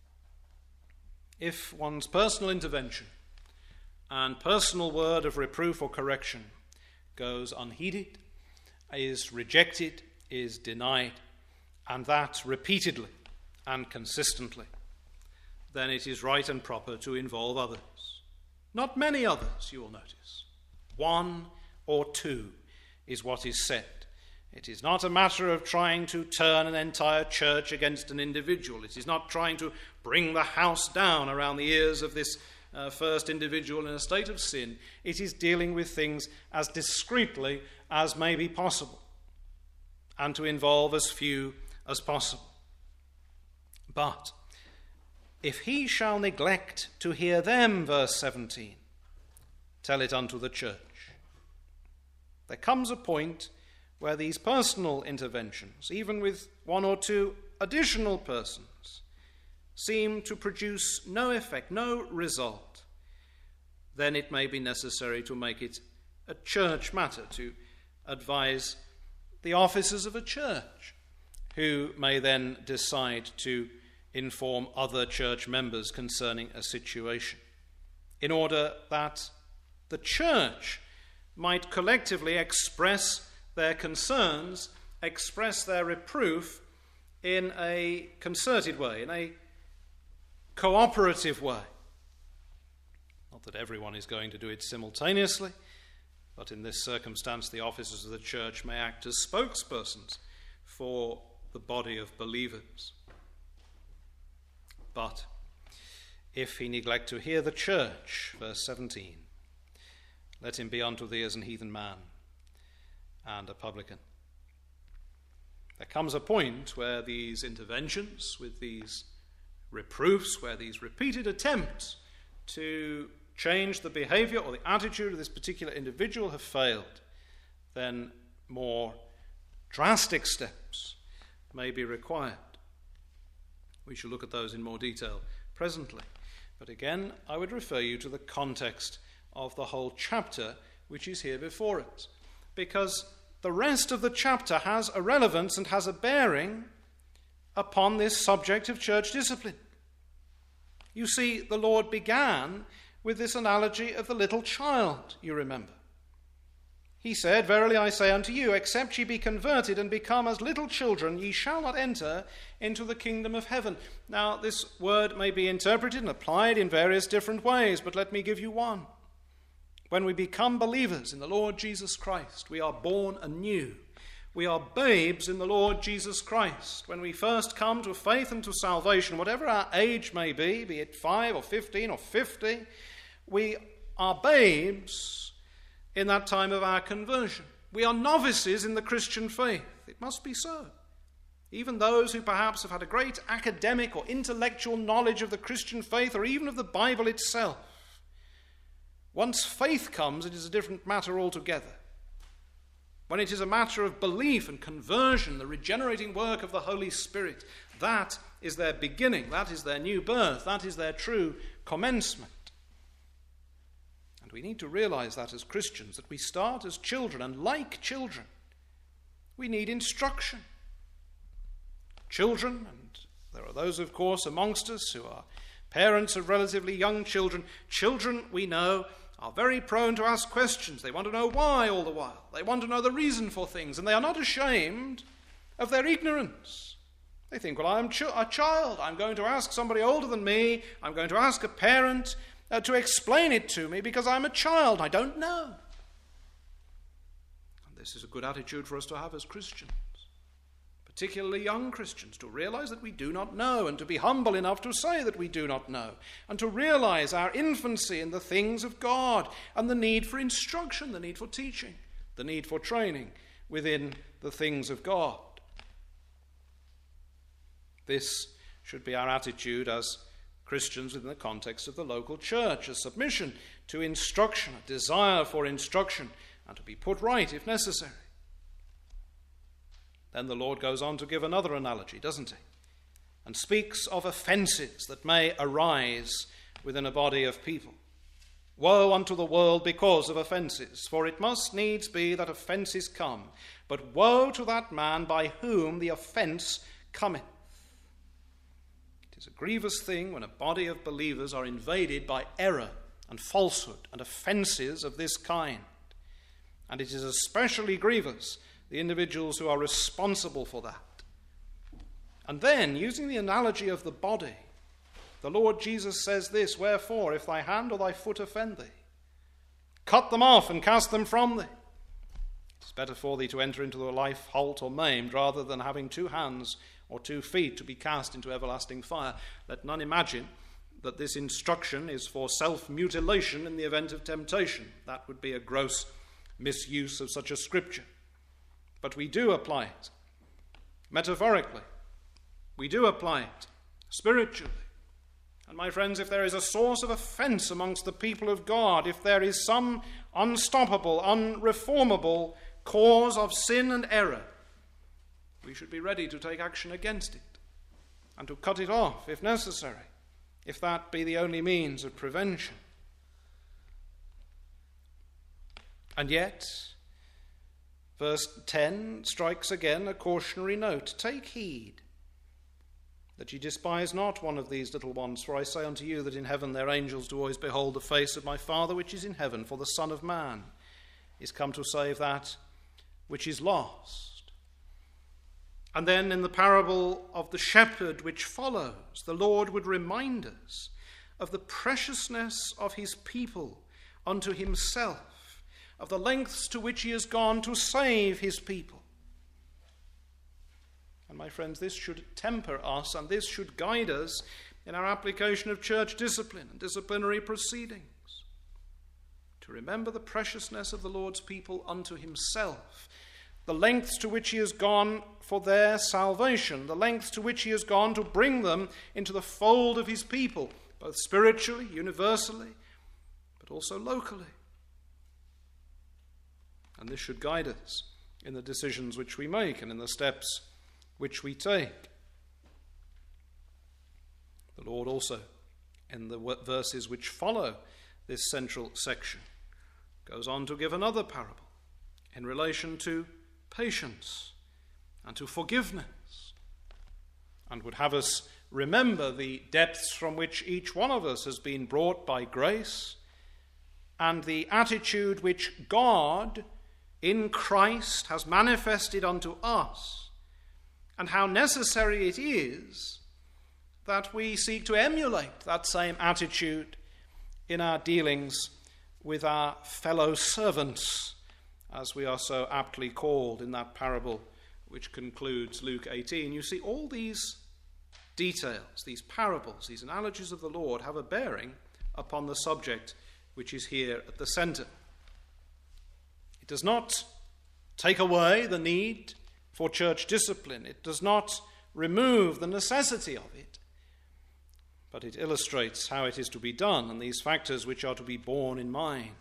If one's personal intervention and personal word of reproof or correction goes unheeded, is rejected, is denied, and that repeatedly and consistently, then it is right and proper to involve others. Not many others, you will notice. One or two is what is said. It is not a matter of trying to turn an entire church against an individual. It is not trying to bring the house down around the ears of this uh, first individual in a state of sin. It is dealing with things as discreetly as may be possible, and to involve as few as possible. But if he shall neglect to hear them, verse seventeen, tell it unto the church. There comes a point where these personal interventions, even with one or two additional persons, seem to produce no effect, no result. Then it may be necessary to make it a church matter, to advise the officers of a church, who may then decide to inform other church members concerning a situation, in order that the church might collectively express their concerns, express their reproof in a concerted way, in a cooperative way. Not that everyone is going to do it simultaneously, but in this circumstance the officers of the church may act as spokespersons for the body of believers. But if he neglect to hear the church, verse seventeen, let him be unto thee as an heathen man and a publican. There comes a point where these interventions, with these reproofs, where these repeated attempts to change the behavior or the attitude of this particular individual have failed, then more drastic steps may be required. We shall look at those in more detail presently. But again, I would refer you to the context of the whole chapter which is here before us, because the rest of the chapter has a relevance and has a bearing upon this subject of church discipline. You see, the Lord began with this analogy of the little child, you remember. He said, Verily I say unto you, except ye be converted and become as little children, ye shall not enter into the kingdom of heaven. Now, this word may be interpreted and applied in various different ways, but let me give you one. When we become believers in the Lord Jesus Christ, we are born anew. We are babes in the Lord Jesus Christ. When we first come to faith and to salvation, whatever our age may be, be it five or fifteen or fifty, we are babes in that time of our conversion. We are novices in the Christian faith. It must be so. Even those who perhaps have had a great academic or intellectual knowledge of the Christian faith or even of the Bible itself, once faith comes, it is a different matter altogether. When it is a matter of belief and conversion, the regenerating work of the Holy Spirit, that is their beginning, that is their new birth, that is their true commencement. And we need to realize that as Christians, that we start as children, and like children, we need instruction. Children, and there are those, of course, amongst us who are parents of relatively young children. Children, we know, are very prone to ask questions. They want to know why all the while. They want to know the reason for things, and they are not ashamed of their ignorance. They think, well, I'm ch- a child. I'm going to ask somebody older than me. I'm going to ask a parent uh, to explain it to me because I'm a child. I don't know. And this is a good attitude for us to have as Christians, particularly young Christians, to realize that we do not know, and to be humble enough to say that we do not know, and to realize our infancy in the things of God, and the need for instruction, the need for teaching, the need for training within the things of God. This should be our attitude as Christians within the context of the local church, a submission to instruction, a desire for instruction, and to be put right if necessary. Then the Lord goes on to give another analogy, doesn't he? And speaks of offences that may arise within a body of people. Woe unto the world because of offences, for it must needs be that offences come. But woe to that man by whom the offence cometh. It is a grievous thing when a body of believers are invaded by error and falsehood and offences of this kind. And it is especially grievous the individuals who are responsible for that. And then, using the analogy of the body, The Lord Jesus says this, "Wherefore, if thy hand or thy foot offend thee, cut them off and cast them from thee. It is better for thee to enter into the life halt or maimed, rather than having two hands or two feet to be cast into everlasting fire." Let none imagine that this instruction is for self-mutilation in the event of temptation. That would be a gross misuse of such a scripture. But we do apply it metaphorically. We do apply it spiritually. And my friends, if there is a source of offense amongst the people of God, if there is some unstoppable, unreformable cause of sin and error, we should be ready to take action against it and to cut it off if necessary, if that be the only means of prevention. And yet, verse ten strikes again a cautionary note. "Take heed that ye despise not one of these little ones, for I say unto you that in heaven their angels do always behold the face of my Father which is in heaven, for the Son of Man is come to save that which is lost." And then in the parable of the shepherd which follows, the Lord would remind us of the preciousness of his people unto himself, of the lengths to which he has gone to save his people. And my friends, this should temper us and this should guide us in our application of church discipline and disciplinary proceedings. To remember the preciousness of the Lord's people unto himself, the lengths to which he has gone for their salvation, the lengths to which he has gone to bring them into the fold of his people, both spiritually, universally, but also locally. And this should guide us in the decisions which we make and in the steps which we take. The Lord also, in the verses which follow this central section, goes on to give another parable in relation to patience and to forgiveness, and would have us remember the depths from which each one of us has been brought by grace, and the attitude which God in Christ has manifested unto us, and how necessary it is that we seek to emulate that same attitude in our dealings with our fellow servants, as we are so aptly called in that parable which concludes Luke eighteen. You see, all these details, these parables, these analogies of the Lord have a bearing upon the subject which is here at the center. It does not take away the need for church discipline. It does not remove the necessity of it, but it illustrates how it is to be done and these factors which are to be borne in mind.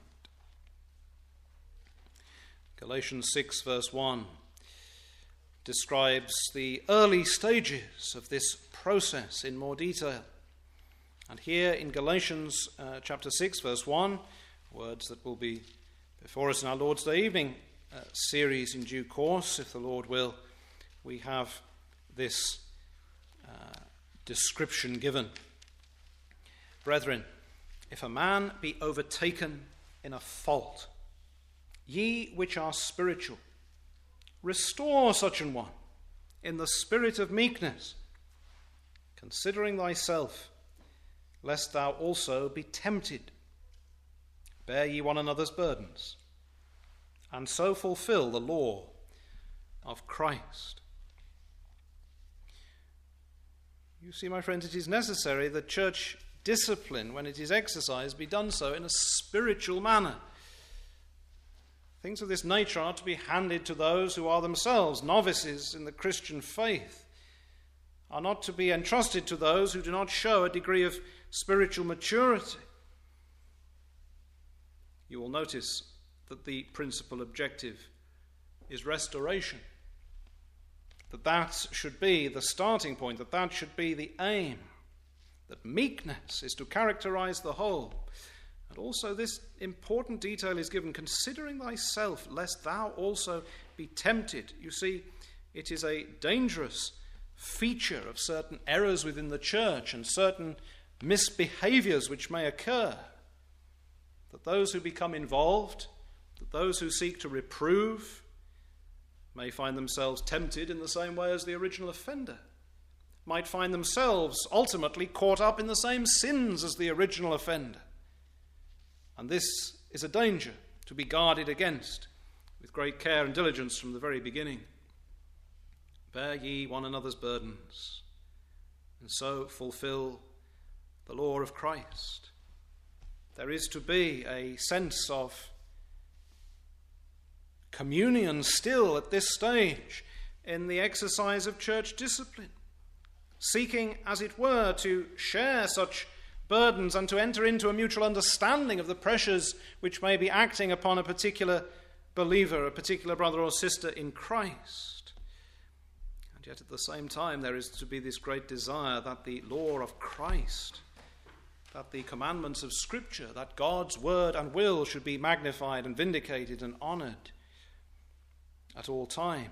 Galatians six verse one describes the early stages of this process in more detail. And here in Galatians uh, chapter six verse one, words that will be before us in our Lord's Day evening Uh, series in due course, if the Lord will, we have this uh, description given. "Brethren, if a man be overtaken in a fault, ye which are spiritual, restore such an one in the spirit of meekness, considering thyself, lest thou also be tempted. Bear ye one another's burdens, and so fulfill the law of Christ." You see, my friends, it is necessary that church discipline, when it is exercised, be done so in a spiritual manner. Things of this nature are to be handed to those who are themselves novices in the Christian faith, are not to be entrusted to those who do not show a degree of spiritual maturity. You will notice that the principal objective is restoration, that that should be the starting point, that that should be the aim, that meekness is to characterize the whole. And also this important detail is given, considering thyself, lest thou also be tempted. You see, it is a dangerous feature of certain errors within the church and certain misbehaviors which may occur, that those who become involved, that those who seek to reprove, may find themselves tempted in the same way as the original offender. might find themselves ultimately caught up in the same sins as the original offender. And this is a danger to be guarded against with great care and diligence from the very beginning. Bear ye one another's burdens, and so fulfill the law of Christ. There is to be a sense of communion still at this stage in the exercise of church discipline, seeking, as it were, to share such burdens and to enter into a mutual understanding of the pressures which may be acting upon a particular believer, a particular brother or sister in Christ. And yet at the same time there is to be this great desire that the law of Christ, that the commandments of Scripture, that God's word and will should be magnified and vindicated and honoured at all times.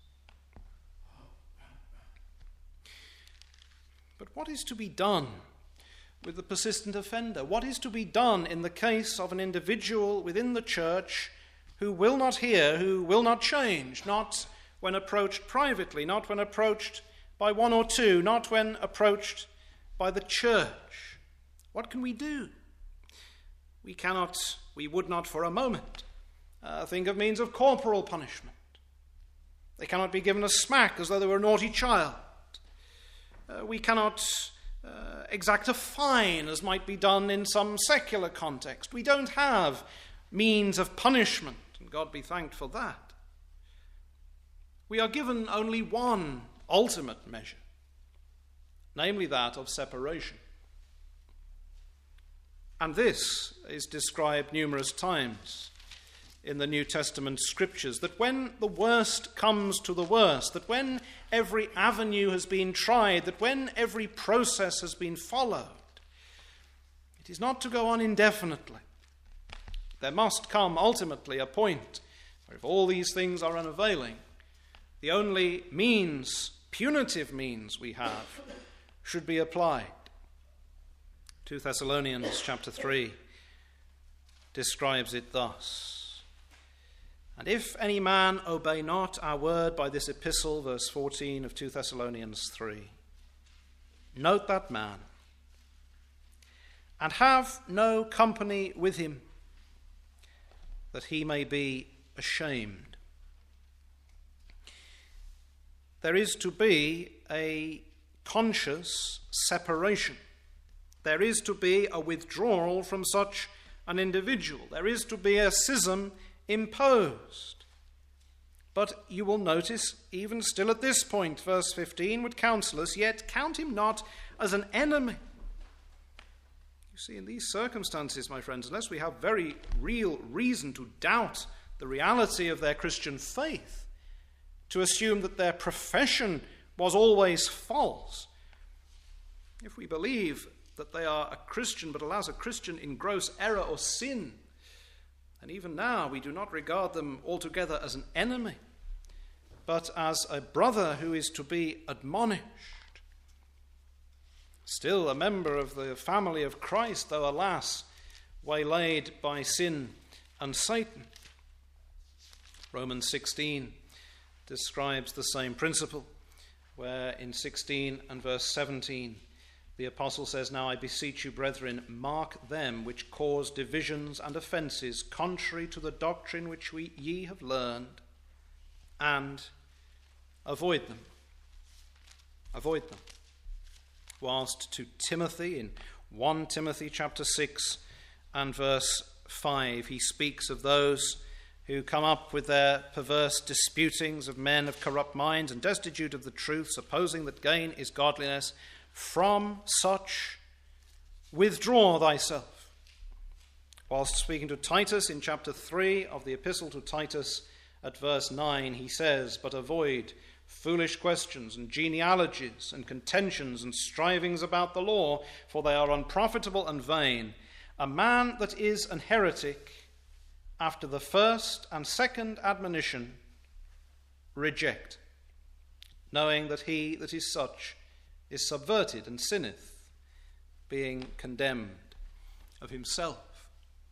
But what is to be done with the persistent offender? What is to be done in the case of an individual within the church who will not hear, who will not change, not when approached privately, not when approached by one or two, not when approached by the church? What can we do? We cannot, we would not for a moment uh, think of means of corporal punishment. They cannot be given a smack as though they were a naughty child. Uh, we cannot uh, exact a fine as might be done in some secular context. We don't have means of punishment, and God be thanked for that. We are given only one ultimate measure, namely that of separation. And this is described numerous times in the New Testament scriptures, that when the worst comes to the worst, that when every avenue has been tried, that when every process has been followed, it is not to go on indefinitely. There must come ultimately a point where if all these things are unavailing, the only means, punitive means we have, should be applied. Second Thessalonians chapter three describes it thus. And if any man obey not our word by this epistle, verse fourteen of Second Thessalonians three, note that man, and have no company with him, that he may be ashamed. There is to be a conscious separation. There is to be a withdrawal from such an individual. There is to be a schism imposed. But you will notice, even still at this point, verse fifteen would counsel us, yet count him not as an enemy. You see, in these circumstances, my friends, unless we have very real reason to doubt the reality of their Christian faith, to assume that their profession was always false, if we believe that they are a Christian but alas, a Christian in gross error or sin, and even now we do not regard them altogether as an enemy, but as a brother who is to be admonished, still a member of the family of Christ, though alas, waylaid by sin and Satan. Romans sixteen describes the same principle, where in sixteen and verse seventeen, the apostle says, Now I beseech you, brethren, mark them which cause divisions and offences contrary to the doctrine which we, ye have learned, and avoid them. Avoid them. Whilst to Timothy, in First Timothy chapter six and verse five, he speaks of those who come up with their perverse disputings of men of corrupt minds and destitute of the truth, supposing that gain is godliness. From such withdraw thyself. Whilst speaking to Titus in chapter three of the epistle to Titus at verse nine, he says, But avoid foolish questions and genealogies and contentions and strivings about the law, for they are unprofitable and vain. A man that is an heretic, after the first and second admonition, reject, knowing that he that is such is subverted and sinneth, being condemned of himself.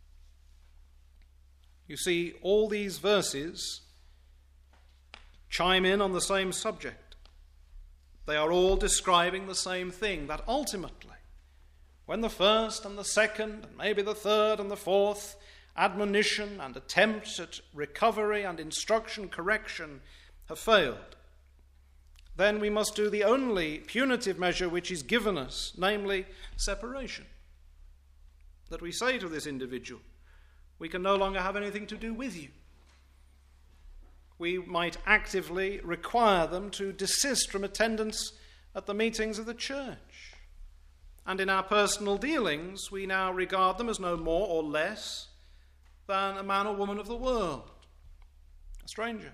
You see, all these verses chime in on the same subject. They are all describing the same thing, that ultimately, when the first and the second, and maybe the third and the fourth admonition and attempts at recovery and instruction, correction have failed, then we must do the only punitive measure which is given us, namely separation. That we say to this individual, we can no longer have anything to do with you. We might actively require them to desist from attendance at the meetings of the church. And in our personal dealings, we now regard them as no more or less than a man or woman of the world, a stranger.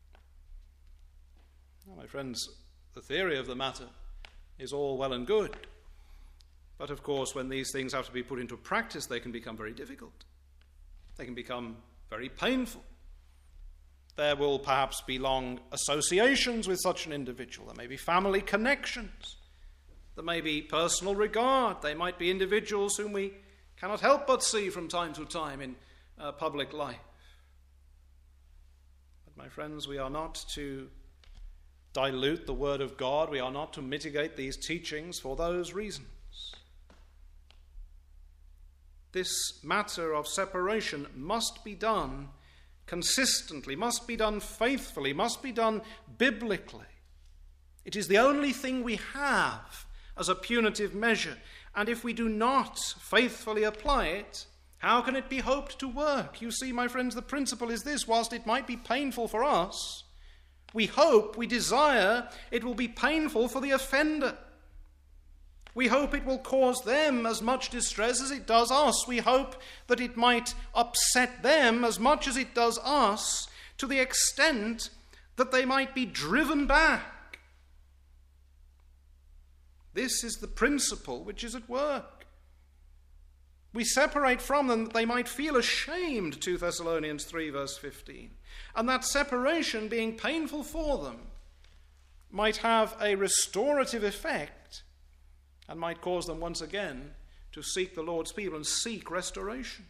Now, my friends, the theory of the matter is all well and good. But of course, when these things have to be put into practice, they can become very difficult. They can become very painful. There will perhaps be long associations with such an individual. There may be family connections. There may be personal regard. They might be individuals whom we cannot help but see from time to time in uh, public life. But my friends, we are not to dilute the word of God. We are not to mitigate these teachings for those reasons. This matter of separation must be done consistently, must be done faithfully, must be done biblically. It is the only thing we have as a punitive measure, and if we do not faithfully apply it, how can it be hoped to work? You see, my friends, the principle is this: whilst it might be painful for us, we hope, we desire, it will be painful for the offender. We hope it will cause them as much distress as it does us. We hope that it might upset them as much as it does us, to the extent that they might be driven back. This is the principle which is at work. We separate from them that they might feel ashamed, two Thessalonians three verse fifteen. And that separation, being painful for them, might have a restorative effect and might cause them once again to seek the Lord's people and seek restoration.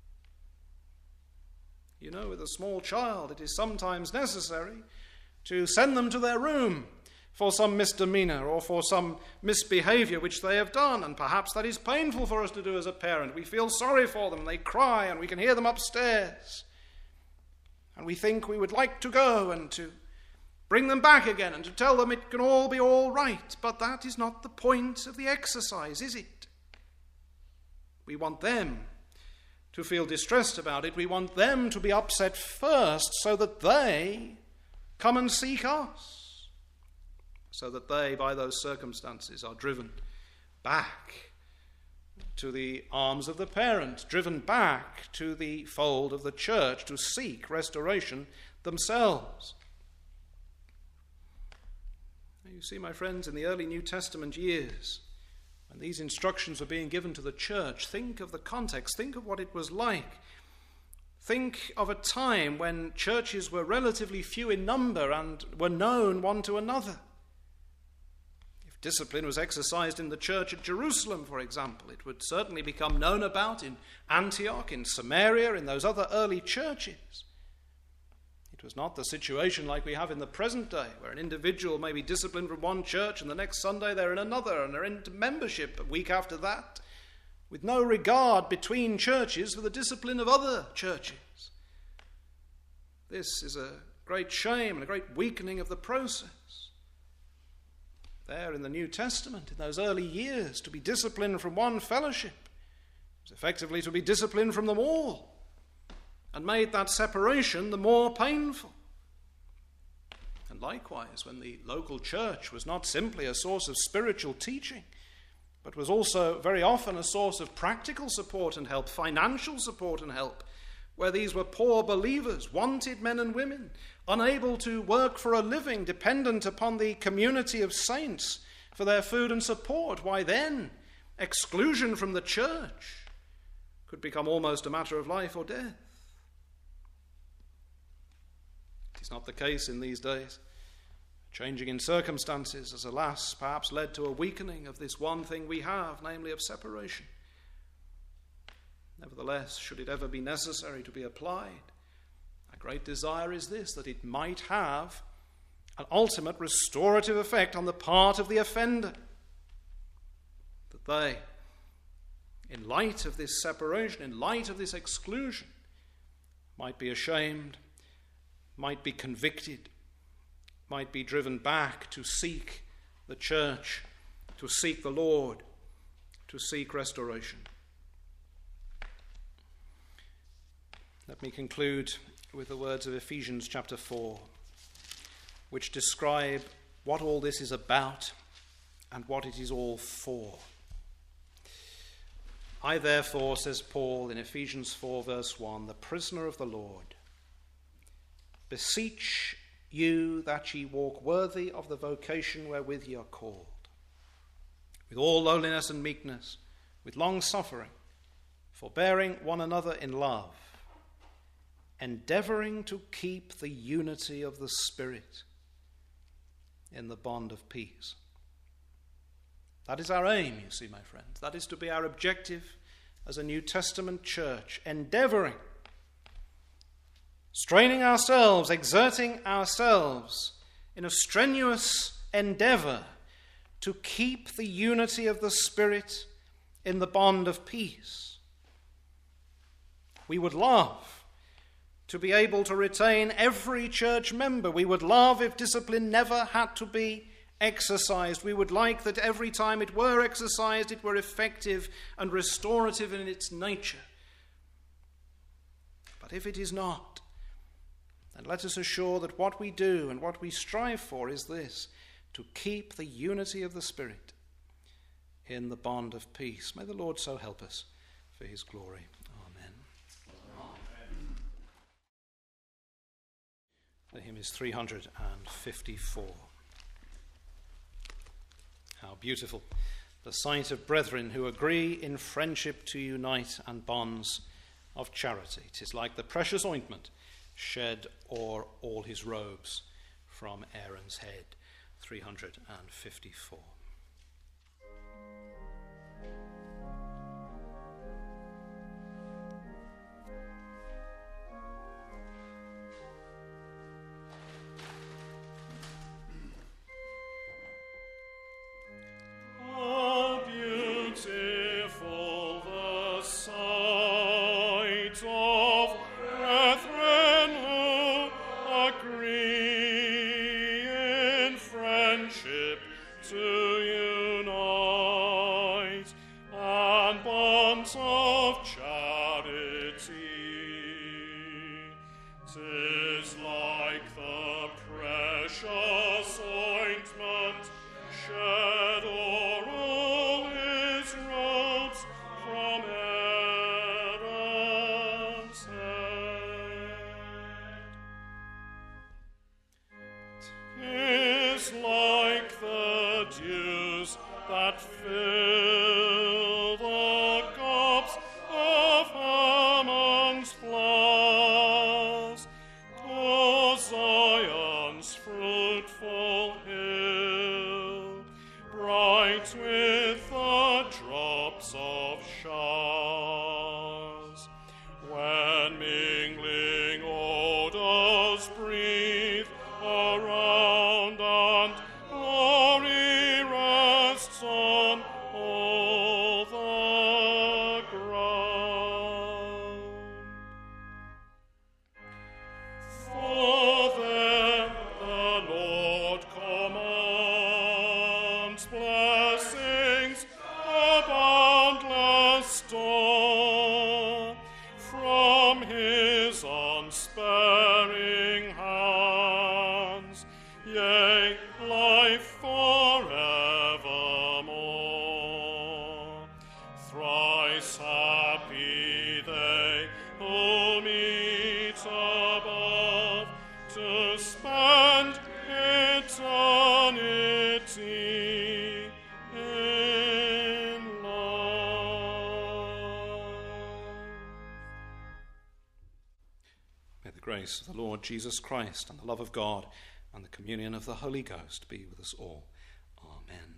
You know, with a small child, it is sometimes necessary to send them to their room for some misdemeanor or for some misbehavior which they have done, and perhaps that is painful for us to do as a parent. We feel sorry for them, they cry, and we can hear them upstairs. And we think we would like to go and to bring them back again and to tell them it can all be all right. But that is not the point of the exercise, is it? We want them to feel distressed about it. We want them to be upset first so that they come and seek us, so that they, by those circumstances, are driven back to the arms of the parent, driven back to the fold of the church to seek restoration themselves. You see, my friends, in the early New Testament years, when these instructions were being given to the church, think of the context, think of what it was like. Think of a time when churches were relatively few in number and were known one to another. If discipline was exercised in the church at Jerusalem, for example, it would certainly become known about in Antioch, in Samaria, in those other early churches. It was not the situation like we have in the present day, where an individual may be disciplined from one church and the next Sunday they're in another and they're into membership a week after that, with no regard between churches for the discipline of other churches. This is a great shame and a great weakening of the process. There in the New Testament, in those early years, to be disciplined from one fellowship was effectively to be disciplined from them all, and made that separation the more painful. And likewise, when the local church was not simply a source of spiritual teaching, but was also very often a source of practical support and help, financial support and help, where these were poor believers, wanted men and women, unable to work for a living, dependent upon the community of saints for their food and support, why then exclusion from the church could become almost a matter of life or death. It is not the case in these days. Changing in circumstances has, alas, perhaps led to a weakening of this one thing we have, namely of separation. Nevertheless, should it ever be necessary to be applied, our great desire is this, that it might have an ultimate restorative effect on the part of the offender. That they, in light of this separation, in light of this exclusion, might be ashamed, might be convicted, might be driven back to seek the church, to seek the Lord, to seek restoration. Let me conclude with the words of Ephesians chapter four, which describe what all this is about and what it is all for. I therefore, says Paul in Ephesians four verse one, the prisoner of the Lord, beseech you that ye walk worthy of the vocation wherewith ye are called, with all lowliness and meekness, with long suffering, forbearing one another in love, endeavouring to keep the unity of the Spirit in the bond of peace. That is our aim, you see, my friends. That is to be our objective as a New Testament church, endeavouring, straining ourselves, exerting ourselves in a strenuous endeavour to keep the unity of the Spirit in the bond of peace. We would love to be able to retain every church member. We would love if discipline never had to be exercised. We would like that every time it were exercised, it were effective and restorative in its nature. But if it is not, then let us assure that what we do and what we strive for is this: to keep the unity of the Spirit in the bond of peace. May the Lord so help us for his glory. Amen. Amen. The hymn is three hundred fifty-four. How beautiful the sight of brethren who agree in friendship to unite and bonds of charity. 'Tis like the precious ointment shed o'er all his robes from Aaron's head. three hundred fifty-four. Of the Lord Jesus Christ and the love of God and the communion of the Holy Ghost be with us all. Amen.